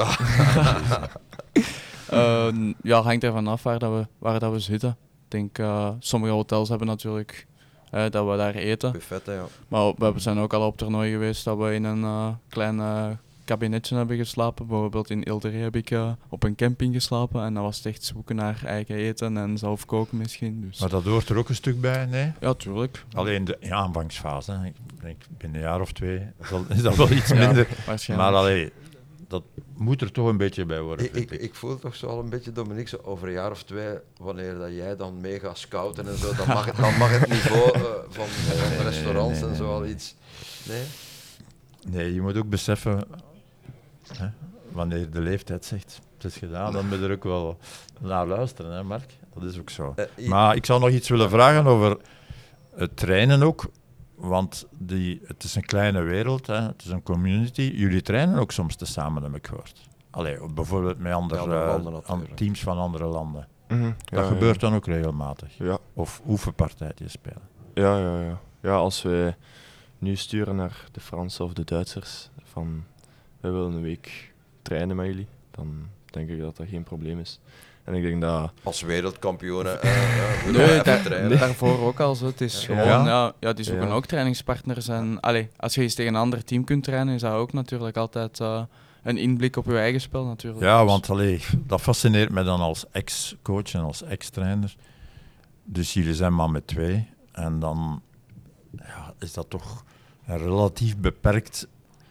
Uh, n- ja, hangt ervan af waar, dat we, waar dat we zitten. Ik denk, uh, sommige hotels hebben natuurlijk uh, dat we daar eten. Buffet, hè, ja. Maar we zijn ook al op toernooi geweest dat we in een uh, klein uh, kabinetje hebben geslapen. Bijvoorbeeld in Ilderij heb ik uh, op een camping geslapen. En dan was het echt zoeken naar eigen eten en zelf koken misschien. Dus. Maar dat hoort er ook een stuk bij, nee? Ja, tuurlijk. Alleen de ja, aanvangsfase. Hè. Ik denk binnen een jaar of twee zal- is dat wel iets Ja, minder. waarschijnlijk. Maar allee, dat moet er toch een beetje bij worden. Ik, vind ik, ik voel toch zo al een beetje, Dominique, zo over een jaar of twee, wanneer dat jij dan mee gaat scouten en zo, dan mag het, dan mag het niveau uh, van, uh, Nee, nee, restaurants nee, en zo nee, al nee. iets. Nee? Nee, je moet ook beseffen, hè, wanneer de leeftijd zegt, het is gedaan, dan moet je er ook wel naar luisteren, hè, Mark? Dat is ook zo. Uh, i- Maar ik zou nog iets willen vragen over het trainen ook. Want die, het is een kleine wereld, hè. Het is een community. Jullie trainen ook soms tezamen, heb ik gehoord. Allee, bijvoorbeeld met andere, andere landen eh, natuurlijk. an- teams van andere landen. Mhm. Dat Ja, gebeurt dan ook regelmatig. Ja, Of oefenpartijtjes spelen. ja, ja, ja. Ja, als wij nu sturen naar de Fransen of de Duitsers van wij willen een week trainen met jullie, dan denk ik dat dat geen probleem is. En ik denk dat... Als wereldkampioenen uh, uh, willen Nee, we even daar- trainen. daarvoor ook al zo. Het is Ja. gewoon, Ja? ja, ja, die zoeken Ja. ook trainingspartners. En allee, als je eens tegen een ander team kunt trainen, is dat ook natuurlijk altijd uh, een inblik op je eigen spel natuurlijk. Ja, Dus- want allee, dat fascineert mij dan als ex-coach en als ex-trainer. Dus jullie zijn maar met twee. En dan ja, is dat toch een relatief beperkt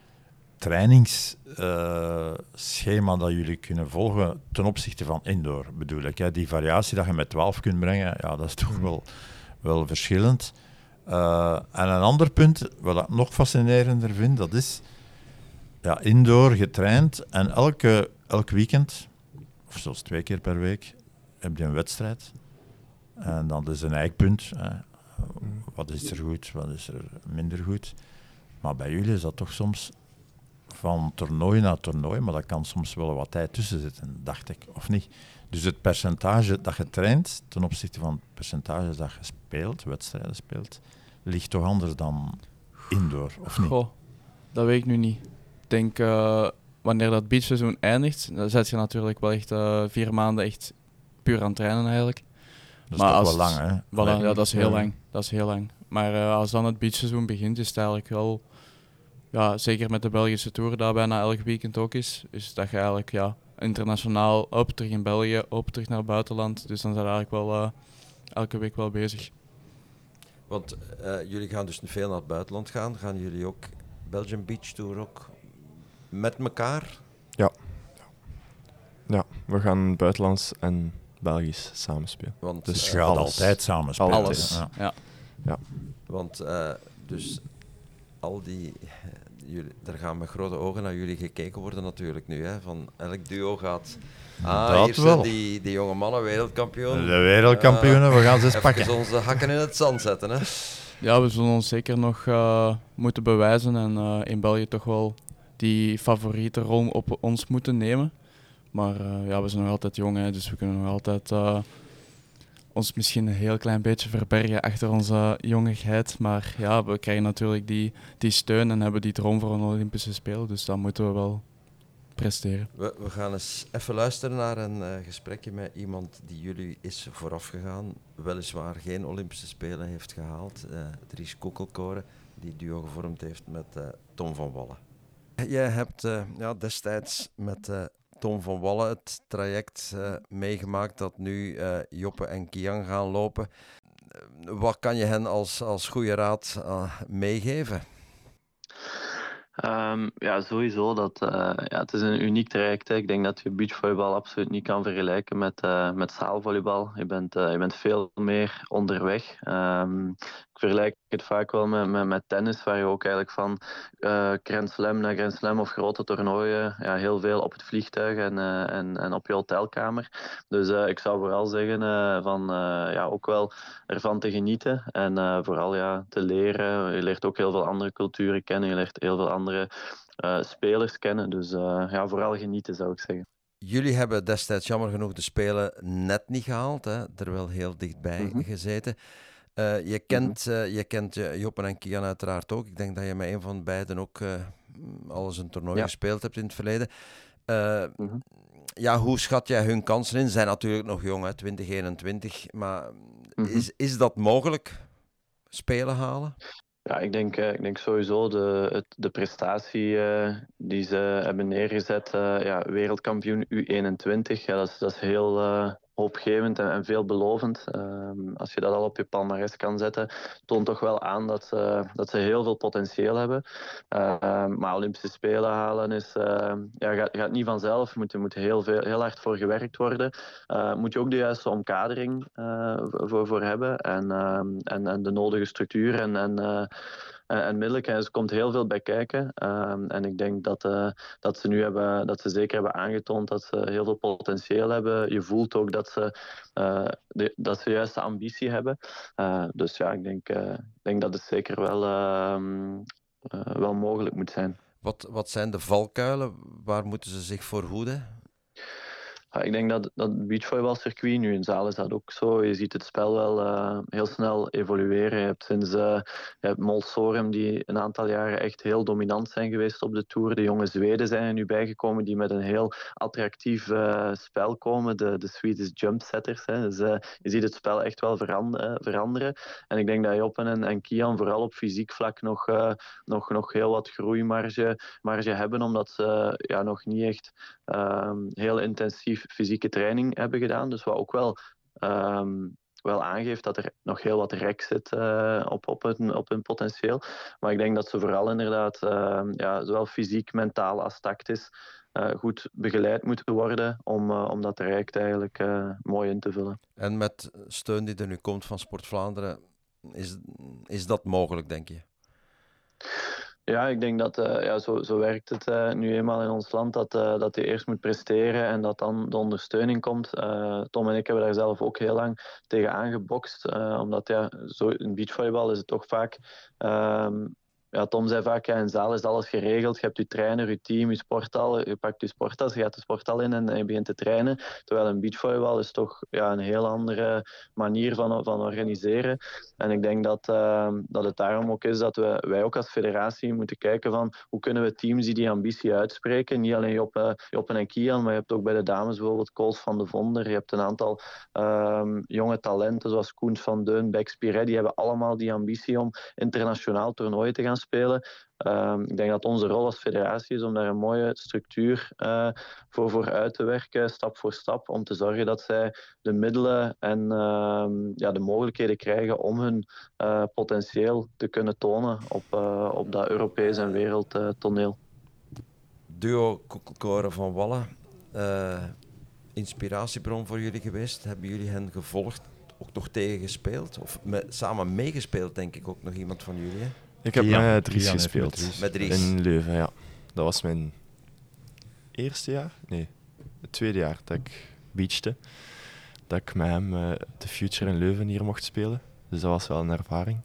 trainingsschema dat jullie kunnen volgen ten opzichte van indoor, bedoel ik. Hè. Die variatie dat je met twaalf kunt brengen, ja, dat is toch wel, wel verschillend. Uh, en een ander punt, wat ik nog fascinerender vind, dat is ja, indoor getraind en elke, elk weekend, of zelfs twee keer per week, heb je een wedstrijd. En dan is een eikpunt. Hè. Wat is er goed, wat is er minder goed. Maar bij jullie is dat toch soms van toernooi naar toernooi, maar daar kan soms wel wat tijd tussen zitten, dacht ik, of niet. Dus het percentage dat je traint ten opzichte van het percentage dat je speelt, wedstrijden speelt, ligt toch anders dan indoor, of niet? Goh, dat weet ik nu niet. Ik denk, uh, wanneer dat beachseizoen eindigt, dan zet je natuurlijk wel echt uh, vier maanden echt puur aan het trainen eigenlijk. Dat is maar toch als, wel lang, hè? Voilà, ja, dat is heel ja. lang. Dat is heel lang. Maar uh, als dan het beachseizoen begint, is het eigenlijk wel, ja, zeker met de Belgische Tour, dat bijna elk weekend ook is, is dat je eigenlijk, ja, internationaal op terug in België, op terug naar het buitenland. Dus dan zijn we eigenlijk wel uh, elke week wel bezig. Want uh, jullie gaan dus veel naar het buitenland gaan. Gaan jullie ook Belgian Beach Tour ook met elkaar? Ja. Ja, we gaan buitenlands en Belgisch samenspelen. Want, dus uh, je gaat alles. altijd samenspelen. Alles, ja. ja. ja. Want uh, dus al die... Jullie, er gaan met grote ogen naar jullie gekeken worden natuurlijk nu. Hè? Van elk duo gaat... Ah, dat hier zijn die, die jonge mannen wereldkampioen. De wereldkampioenen, uh, we gaan ze eens pakken. Even onze hakken in het zand zetten. Hè? Ja, we zullen ons zeker nog uh, moeten bewijzen en uh, in België toch wel die favoriete rol op ons moeten nemen. Maar uh, ja, we zijn nog altijd jong, hè, dus we kunnen nog altijd uh, ons misschien een heel klein beetje verbergen achter onze jongigheid. Maar ja, we krijgen natuurlijk die, die steun en hebben die droom voor een Olympische Spelen, dus dan moeten we wel presteren. We, we gaan eens even luisteren naar een uh, gesprekje met iemand die jullie is vooraf gegaan. Weliswaar geen Olympische Spelen heeft gehaald. Uh, Dries Koekelkoren, die duo gevormd heeft met uh, Tom van Wallen. Jij hebt uh, ja, destijds met uh, Tom van Wallen het traject uh, meegemaakt dat nu uh, Joppe en Kian gaan lopen. Uh, wat kan je hen als, als goede raad uh, meegeven? Um, ja, sowieso. Dat, uh, ja, het is een uniek traject. Hè. Ik denk dat je beachvolleybal absoluut niet kan vergelijken met, uh, met zaalvolleybal. Je bent, uh, je bent veel meer onderweg. Um, ik vergelijk het vaak wel met, met, met tennis, waar je ook eigenlijk van uh, Grand Slam naar Grand Slam of grote toernooien ja, heel veel op het vliegtuig en, uh, en, en op je hotelkamer. Dus uh, ik zou vooral zeggen uh, van uh, ja, ook wel ervan te genieten en uh, vooral ja, te leren. Je leert ook heel veel andere culturen kennen, je leert heel veel andere uh, spelers kennen. Dus uh, ja, vooral genieten zou ik zeggen. Jullie hebben destijds jammer genoeg de Spelen net niet gehaald, hè? Er wel heel dichtbij mm-hmm. gezeten. Uh, je kent, uh, je kent uh, Joppe en Kian uiteraard ook. Ik denk dat je met een van beiden ook uh, al eens een toernooi ja. gespeeld hebt in het verleden. Uh, mm-hmm. Ja, hoe schat jij hun kansen in? Ze zijn natuurlijk nog jong, hè, twintig eenentwintig. Maar mm-hmm. is, is dat mogelijk? Spelen halen? Ja, ik denk, ik denk sowieso de, het, de prestatie uh, die ze hebben neergezet. Uh, ja, wereldkampioen U eenentwintig, ja, dat, is, dat is heel uh, hoopgevend en, en veelbelovend. Uh, als je dat al op je palmares kan zetten, toont toch wel aan dat ze, dat ze heel veel potentieel hebben. Uh, uh, maar Olympische Spelen halen is, uh, ja, gaat, gaat niet vanzelf. Er moet, er moet heel, veel, heel hard voor gewerkt worden. Uh, moet je ook de juiste omkadering uh, voor, voor hebben en, uh, en, en de nodige structuur en, en uh, en middelijk. En er komt heel veel bij kijken. Um, en ik denk dat, uh, dat ze nu hebben, dat ze zeker hebben aangetoond dat ze heel veel potentieel hebben. Je voelt ook dat ze, uh, de, dat ze juist de ambitie hebben. Uh, dus ja, ik denk, uh, ik denk dat het zeker wel, uh, uh, wel mogelijk moet zijn. Wat, wat zijn de valkuilen? Waar moeten ze zich voor hoeden? Ja, ik denk dat dat beachvolleybalcircuit, nu in zaal is dat ook zo. Je ziet het spel wel uh, heel snel evolueren. Je hebt sinds uh, je hebt Molsorum die een aantal jaren echt heel dominant zijn geweest op de Tour. De jonge Zweden zijn er nu bijgekomen die met een heel attractief uh, spel komen. De, de Swedish jumpsetters. Hè. Dus uh, je ziet het spel echt wel veranderen. veranderen. En ik denk dat Joppe en, en Kian vooral op fysiek vlak nog, uh, nog, nog heel wat groeimarge marge hebben, omdat ze ja, nog niet echt uh, heel intensief fysieke training hebben gedaan. Dus wat ook wel, um, wel aangeeft dat er nog heel wat rek zit uh, op, op, hun, op hun potentieel. Maar ik denk dat ze vooral inderdaad uh, ja, zowel fysiek, mentaal als tactisch uh, goed begeleid moeten worden om, uh, om dat traject eigenlijk uh, mooi in te vullen. En met steun die er nu komt van Sport Vlaanderen, is, is dat mogelijk, denk je? Ja, ik denk dat uh, ja, zo, zo werkt het uh, nu eenmaal in ons land, dat, uh, dat je eerst moet presteren en dat dan de ondersteuning komt. Uh, Tom en ik hebben daar zelf ook heel lang tegen aangebokst, uh, omdat ja, zo, in beachvolleybal is het toch vaak... Uh, Ja, Tom zei vaak, ja, in zaal is alles geregeld. Je hebt je trainer, je team, je sporthal. Je pakt je sporttas, je gaat de sporthal in en je begint te trainen. Terwijl een beachvolleybal is toch ja, een heel andere manier van, van organiseren. En ik denk dat, uh, dat het daarom ook is dat we, wij ook als federatie moeten kijken van hoe kunnen we teams die die ambitie uitspreken. Niet alleen Joppe, Joppe en Kian, maar je hebt ook bij de dames bijvoorbeeld Kools van de Vonder. Je hebt een aantal uh, jonge talenten zoals Koens van Deun, Beck Spiret. Die hebben allemaal die ambitie om internationaal toernooien te gaan spelen. Uh, ik denk dat onze rol als federatie is om daar een mooie structuur uh, voor, voor uit te werken, stap voor stap, om te zorgen dat zij de middelen en uh, ja, de mogelijkheden krijgen om hun uh, potentieel te kunnen tonen op, uh, op dat Europees en wereldtoneel. Uh, Duo Koekelkoren van Wallen, uh, inspiratiebron voor jullie geweest. Hebben jullie hen gevolgd, ook nog tegen gespeeld? Of met, samen meegespeeld, denk ik ook nog iemand van jullie? Hè? Ik heb Kian, met Dries Kian gespeeld. Met Dries. Met Dries. In Leuven, ja. Dat was mijn eerste jaar? Nee, het tweede jaar dat ik beachte. Dat ik met hem uh, de Future in Leuven hier mocht spelen. Dus dat was wel een ervaring.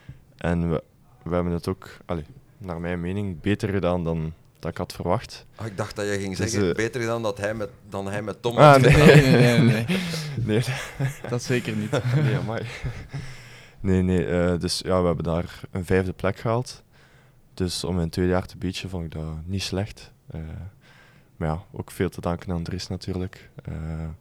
En we, we hebben het ook, allez, naar mijn mening, beter gedaan dan dat ik had verwacht. Oh, ik dacht dat je ging dus, zeggen, uh, beter dan, dat hij met, dan hij met Tom ah, had nee, gedaan. Nee, nee, nee. nee. nee. Dat zeker niet. Nee, amai. Nee, nee. Uh, dus ja, we hebben daar een vijfde plek gehaald. Dus om mijn tweede jaar te beachen vond ik dat niet slecht. Uh, maar ja, ook veel te danken aan Dries natuurlijk. Uh,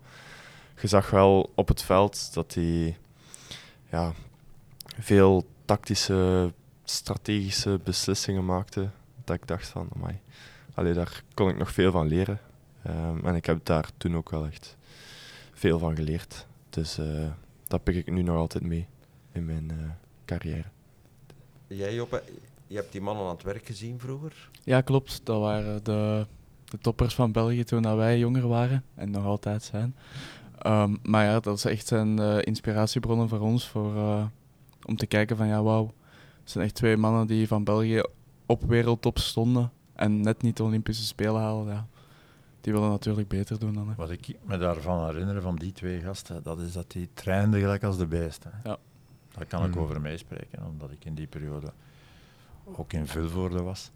je zag wel op het veld dat hij ja, veel tactische, strategische beslissingen maakte. Dat ik dacht van, amai, allee, daar kon ik nog veel van leren. Um, en ik heb daar toen ook wel echt veel van geleerd. Dus uh, dat pik ik nu nog altijd mee in mijn uh, carrière. Jij, Joppe, je hebt die mannen aan het werk gezien vroeger? Ja, klopt. Dat waren de, de toppers van België toen dat wij jonger waren en nog altijd zijn. Um, maar ja, dat is echt een uh, inspiratiebronnen voor ons voor, uh, om te kijken van ja, wauw. Het zijn echt twee mannen die van België op wereldtop stonden en net niet de Olympische Spelen halen. Ja. Die willen natuurlijk beter doen dan. Hè. Wat ik me daarvan herinner van die twee gasten, dat is dat die trainden gelijk als de beesten. Ja. Daar kan ik mm. over meespreken, omdat ik in die periode ook in Vilvoorde was.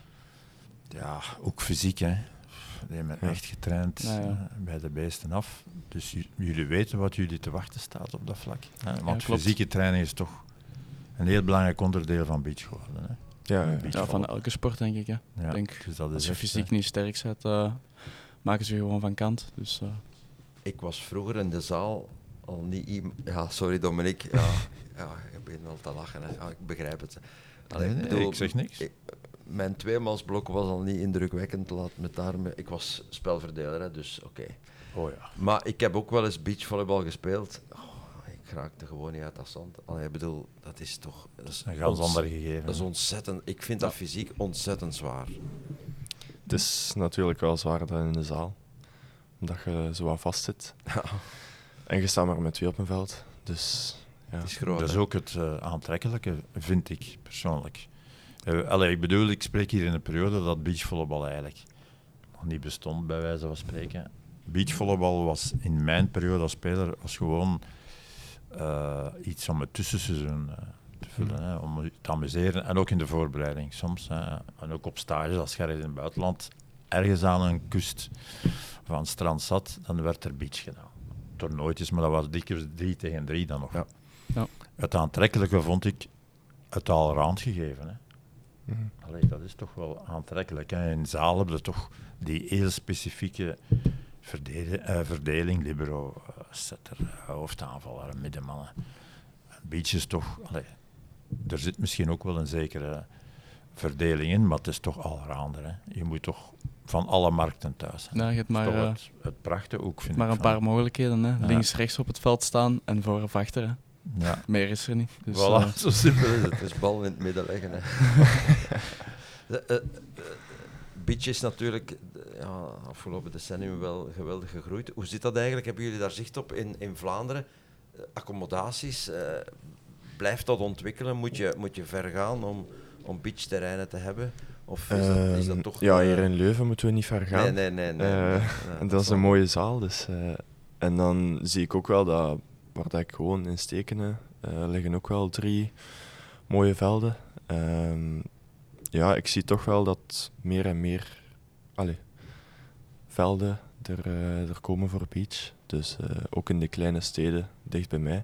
Ja, ook fysiek, hè. Die hebben ja. echt getraind ja, ja. Uh, bij de beesten af. Dus j- jullie weten wat jullie te wachten staat op dat vlak. Hè? Want ja, fysieke training is toch een heel belangrijk onderdeel van beach geworden. Hè? Ja, ja. ja, van elke sport denk ik. Hè. Ja, denk, dus dat is als je echt, fysiek hè. niet sterk bent, uh, maken ze je gewoon van kant. Dus, uh. Ik was vroeger in de zaal al niet iemand... Ja, sorry Dominique. Ja, ja, je begint al te lachen. Hè. Ja, ik begrijp het. Allee, nee, nee, bedoel, ik zeg niks. Ik, mijn tweemansblok was al niet indrukwekkend. Laat met daarmee, ik was spelverdeler, hè, dus oké. Okay. Oh ja. Maar ik heb ook wel eens beachvolleybal gespeeld. Oh, ik raakte gewoon niet uit dat zand. Allee, ik bedoel, dat is toch... Dat is een ganz ander gegeven. Dat is ontzettend... Ik vind ja. dat fysiek ontzettend zwaar. Het is natuurlijk wel zwaarder dan in de zaal. Omdat je zo wat vast zit. Ja. En je staat maar met twee op een veld. Dus... Ja. Het is groot, dat is ook het uh, aantrekkelijke, vind ik persoonlijk. Uh, allee, ik bedoel, ik spreek hier in een periode dat beachvolleybal eigenlijk nog niet bestond, bij wijze van spreken. Beachvolleybal was in mijn periode als speler was gewoon uh, iets om het tussenseizoen uh, te vullen, mm. hè, om je te amuseren. En ook in de voorbereiding soms. Hè, en ook op stages, als je in het buitenland ergens aan een kust van het strand zat, dan werd er beach gedaan. Toernooitjes, maar dat was dikwijls drie tegen drie dan nog. Ja. Ja. Het aantrekkelijke vond ik het allround gegeven. Hè. Mm. Allee, dat is toch wel aantrekkelijk. Hè. In zaal hebben we toch die heel specifieke verdele- uh, verdeling, libero, uh, setter, uh, hoofdaanvaller, middenmannen. Beach is toch... Allee, er zit misschien ook wel een zekere verdeling in, maar het is toch allrounder. Hè. Je moet toch van alle markten thuis zijn. Ja, je hebt maar, dat is uh, het, het prachtige ook, vind maar ik. een paar mogelijkheden. Hè. Ja. Links, rechts op het veld staan en voor of achter. Hè. Ja. Meer is er niet. Dus, voilà, uh, zo simpel is het. Het is bal in het midden leggen. Hè. de, uh, uh, beach is natuurlijk ja, afgelopen decennium wel geweldig gegroeid. Hoe zit dat eigenlijk? Hebben jullie daar zicht op in, in Vlaanderen? Uh, accommodaties, uh, blijft dat ontwikkelen? Moet je, moet je ver gaan om, om beachterreinen te hebben? Of is, dat, is dat toch... Ja, uh, hier in Leuven moeten we niet ver gaan. Nee, nee, nee. nee, uh, nee, nee dat, dat is een mooie zaal. Dus, uh, en dan zie ik ook wel dat, waar dat ik gewoon in Stekene, uh, liggen ook wel drie mooie velden. Um, ja, ik zie toch wel dat meer en meer allez, velden er, uh, er komen voor beach. Dus uh, ook in de kleine steden dicht bij mij.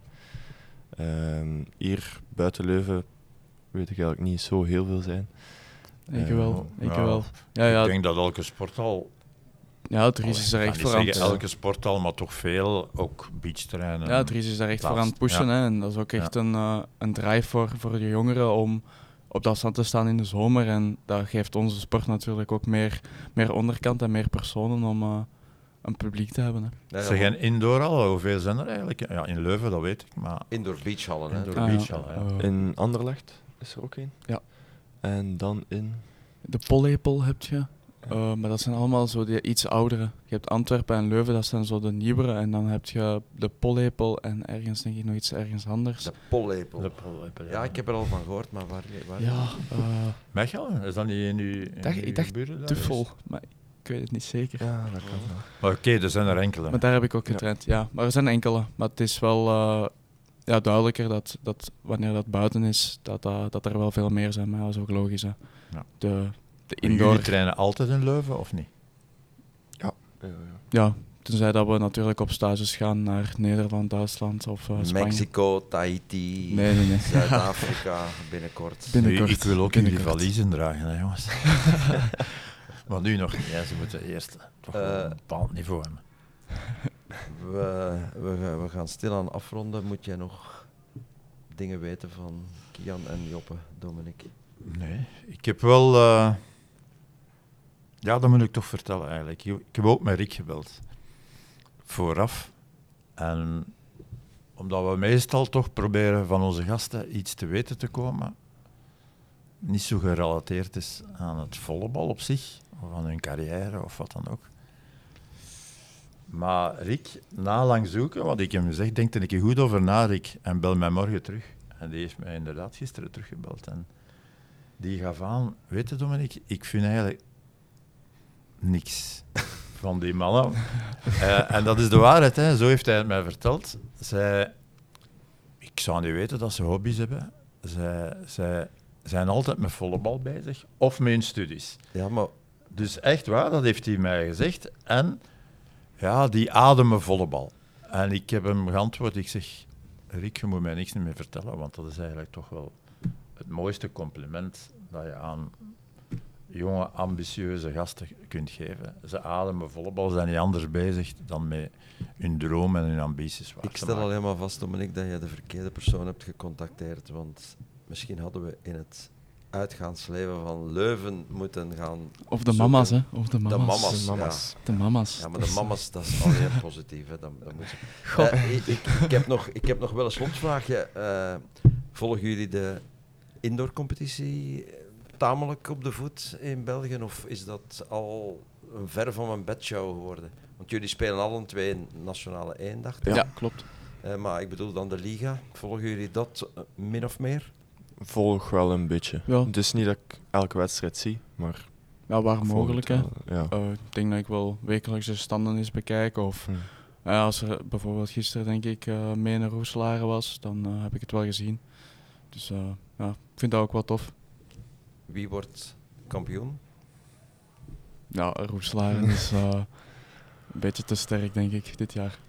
Um, hier buiten Leuven weet ik eigenlijk niet zo heel veel zijn. Ik uh, wel, ik ja, wel. Ja, ja. Ik denk dat elke sporthal... Ja, Dries is er echt voor aan het... elke sporthal, maar toch veel, ook beachterreinen. Ja, Dries is daar echt voor aan het pushen. Ja. Hè, en dat is ook echt ja. een, uh, een drive voor, voor de jongeren om op dat stand te staan in de zomer. En dat geeft onze sport natuurlijk ook meer, meer onderkant en meer personen om uh, een publiek te hebben. Hè. Ja, zeg, en indoor al, hoeveel zijn er eigenlijk? Ja, in Leuven, dat weet ik, maar... Indoor beachhallen, hè? Indoor ah, beachhallen, ja. ja. Uh, In Anderlecht is er ook één. Ja. En dan in... De Pollepel heb je. Uh, maar dat zijn allemaal zo die iets oudere. Je hebt Antwerpen en Leuven, dat zijn zo de nieuwere. En dan heb je de Pollepel en ergens denk ik nog iets ergens anders. De Pollepel. De Pollepel, ja. Ja, ik heb er al van gehoord, maar waar... waar ja, uh, Mechelen? Is dat niet in uw, in dacht, uw ik dacht buren? Tuffel, maar ik weet het niet zeker. Ja, dat kan wel. Maar oké, okay, er zijn er enkele. Maar daar heb ik ook getraind, ja. ja. Maar er zijn enkele. Maar het is wel uh, ja, duidelijker dat, dat wanneer dat buiten is, dat, uh, dat er wel veel meer zijn. Maar dat is ook logisch, hè. Ja. De, de indoor... Jullie trainen altijd in Leuven, of niet? Ja. Ja, ja. ja, tenzij dat we natuurlijk op stages gaan naar Nederland, Duitsland of uh, Spanje. Mexico, Tahiti, nee, nee, nee. Zuid-Afrika, binnenkort. binnenkort. Nu, ik wil ook binnenkort. jullie valiezen dragen, hè, jongens. Maar nu nog niet, hè. Ze moeten eerst toch uh, wel een bepaald niveau hebben. We, we, we gaan stilaan afronden. Moet jij nog dingen weten van Kian en Joppe, Dominic? Nee, ik heb wel... Uh, ja, dat moet ik toch vertellen eigenlijk. Ik heb ook met Rick gebeld. Vooraf. En omdat we meestal toch proberen van onze gasten iets te weten te komen, niet zo gerelateerd is aan het volleybal op zich, of aan hun carrière, of wat dan ook. Maar Rick, na lang zoeken, wat ik hem zeg, denk er een keer goed over na, Rick, en bel mij morgen terug. En die heeft mij inderdaad gisteren teruggebeld. En die gaf aan, weet je Dominic, ik vind eigenlijk niks van die mannen. uh, en dat is de waarheid, hè. Zo heeft hij het mij verteld. Zij, ik zou niet weten dat ze hobby's hebben. Zij, zij zijn altijd met volleybal bezig, of met hun studies. Ja, maar... Dus echt waar, dat heeft hij mij gezegd. En ja, die ademen volleybal. En ik heb hem geantwoord, ik zeg, Rick, je moet mij niks meer vertellen, want dat is eigenlijk toch wel het mooiste compliment dat je aan jonge, ambitieuze gasten kunt geven. Ze ademen volleybal, ze zijn niet anders bezig dan met hun dromen en hun ambities. Ik stel alleen maar vast, Dominic, dat je de verkeerde persoon hebt gecontacteerd, want misschien hadden we in het uitgaansleven van Leuven moeten gaan... Of de zoeken. mama's, hè. Of de mama's. De mama's, de mama's. Ja. De mama's. Ja, maar de mama's, dat is alweer positief. Hè. Dat, dat moet je... uh, ik, ik, ik, heb nog, ik heb nog wel een slotvraagje. Uh, volgen jullie de indoorcompetitie tamelijk op de voet in België, of is dat al een ver van mijn bedshow geworden? Want jullie spelen alle twee in nationale één, dacht ik. Ja, klopt. Uh, maar ik bedoel dan de Liga. Volgen jullie dat uh, min of meer? Volg wel een beetje. Ja. Het is niet dat ik elke wedstrijd zie, maar... Ja, waar mogelijk, hè. Ja. Uh, ik denk dat ik wel wekelijks de standen eens bekijk. Of Hmm. uh, als er bijvoorbeeld gisteren, denk ik, uh, mee naar Roeselare was, dan uh, heb ik het wel gezien. Dus uh, ja, ik vind dat ook wel tof. Wie wordt kampioen? Ja, Roeselare is uh, een beetje te sterk, denk ik, dit jaar.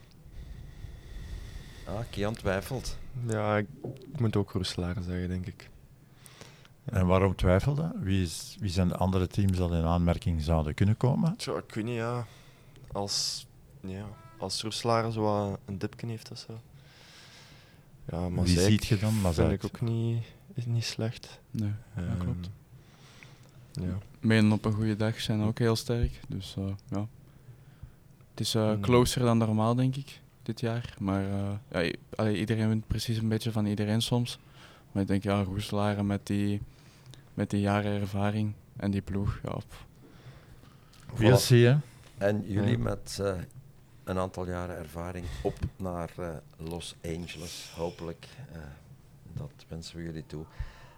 Ah, Kian twijfelt. Ja, ik moet ook Roeselare zeggen, denk ik. Ja. En waarom twijfelde? Wie, is, wie zijn de andere teams dat in aanmerking zouden kunnen komen? Zo, ik weet niet, ja. Als, ja, als Roeselare zo wat een dipje heeft of zo. Ja, maar wie ziet je dan? Maar vind ik ook niet, is niet slecht. Nee, Um, dat klopt. Ja. Menen op een goede dag zijn ook heel sterk. Dus uh, ja. Het is uh, Hmm. closer dan normaal, denk ik, dit jaar. Maar uh, ja, i- allee, iedereen wint precies een beetje van iedereen soms. Maar ik denk, ja, Roeselare met die, met die jaren ervaring en die ploeg, ja. Pff. We'll see, hè? En jullie Ja. met uh, een aantal jaren ervaring op naar uh, Los Angeles, hopelijk. Uh, dat wensen we jullie toe.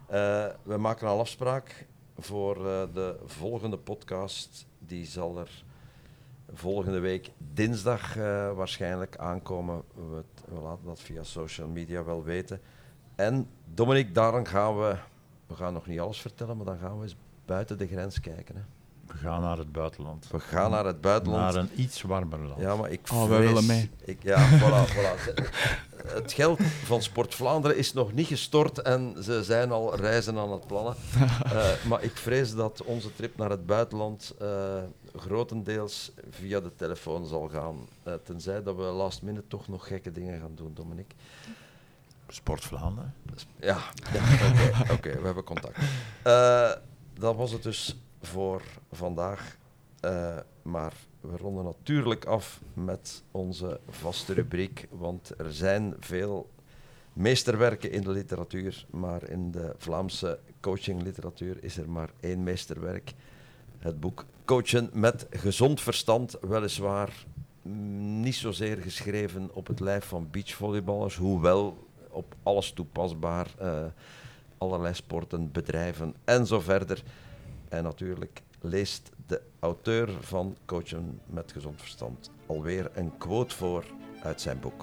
Uh, we maken al afspraak voor uh, de volgende podcast. Die zal er volgende week dinsdag uh, waarschijnlijk aankomen. We, we laten dat via social media wel weten. En Dominique, daarom gaan we... We gaan nog niet alles vertellen, maar dan gaan we eens buiten de grens kijken. Hè. We gaan naar het buitenland. We gaan naar het buitenland. Naar een iets warmer land. Ja, maar ik oh, vrees... wij willen mee. Ik, ja, voilà, voilà. Het geld van Sport Vlaanderen is nog niet gestort en ze zijn al reizen aan het plannen. Uh, maar ik vrees dat onze trip naar het buitenland uh, grotendeels via de telefoon zal gaan. Uh, tenzij dat we last minute toch nog gekke dingen gaan doen, Dominique. Sport Vlaanderen? Ja, ja oké, okay, okay, we hebben contact. Uh, dat was het dus voor vandaag. Uh, maar we ronden natuurlijk af met onze vaste rubriek, want er zijn veel meesterwerken in de literatuur, maar in de Vlaamse coachingliteratuur is er maar één meesterwerk. Het boek Coachen met gezond verstand, weliswaar niet zozeer geschreven op het lijf van beachvolleyballers, hoewel op alles toepasbaar, uh, allerlei sporten, bedrijven en zo verder. En natuurlijk leest de auteur van Coachen met gezond verstand alweer een quote voor uit zijn boek.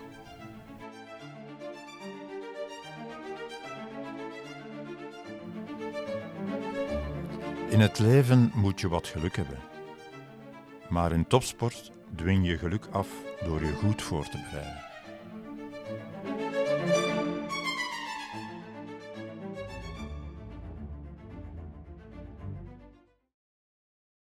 In het leven moet je wat geluk hebben. Maar in topsport dwing je geluk af door je goed voor te bereiden.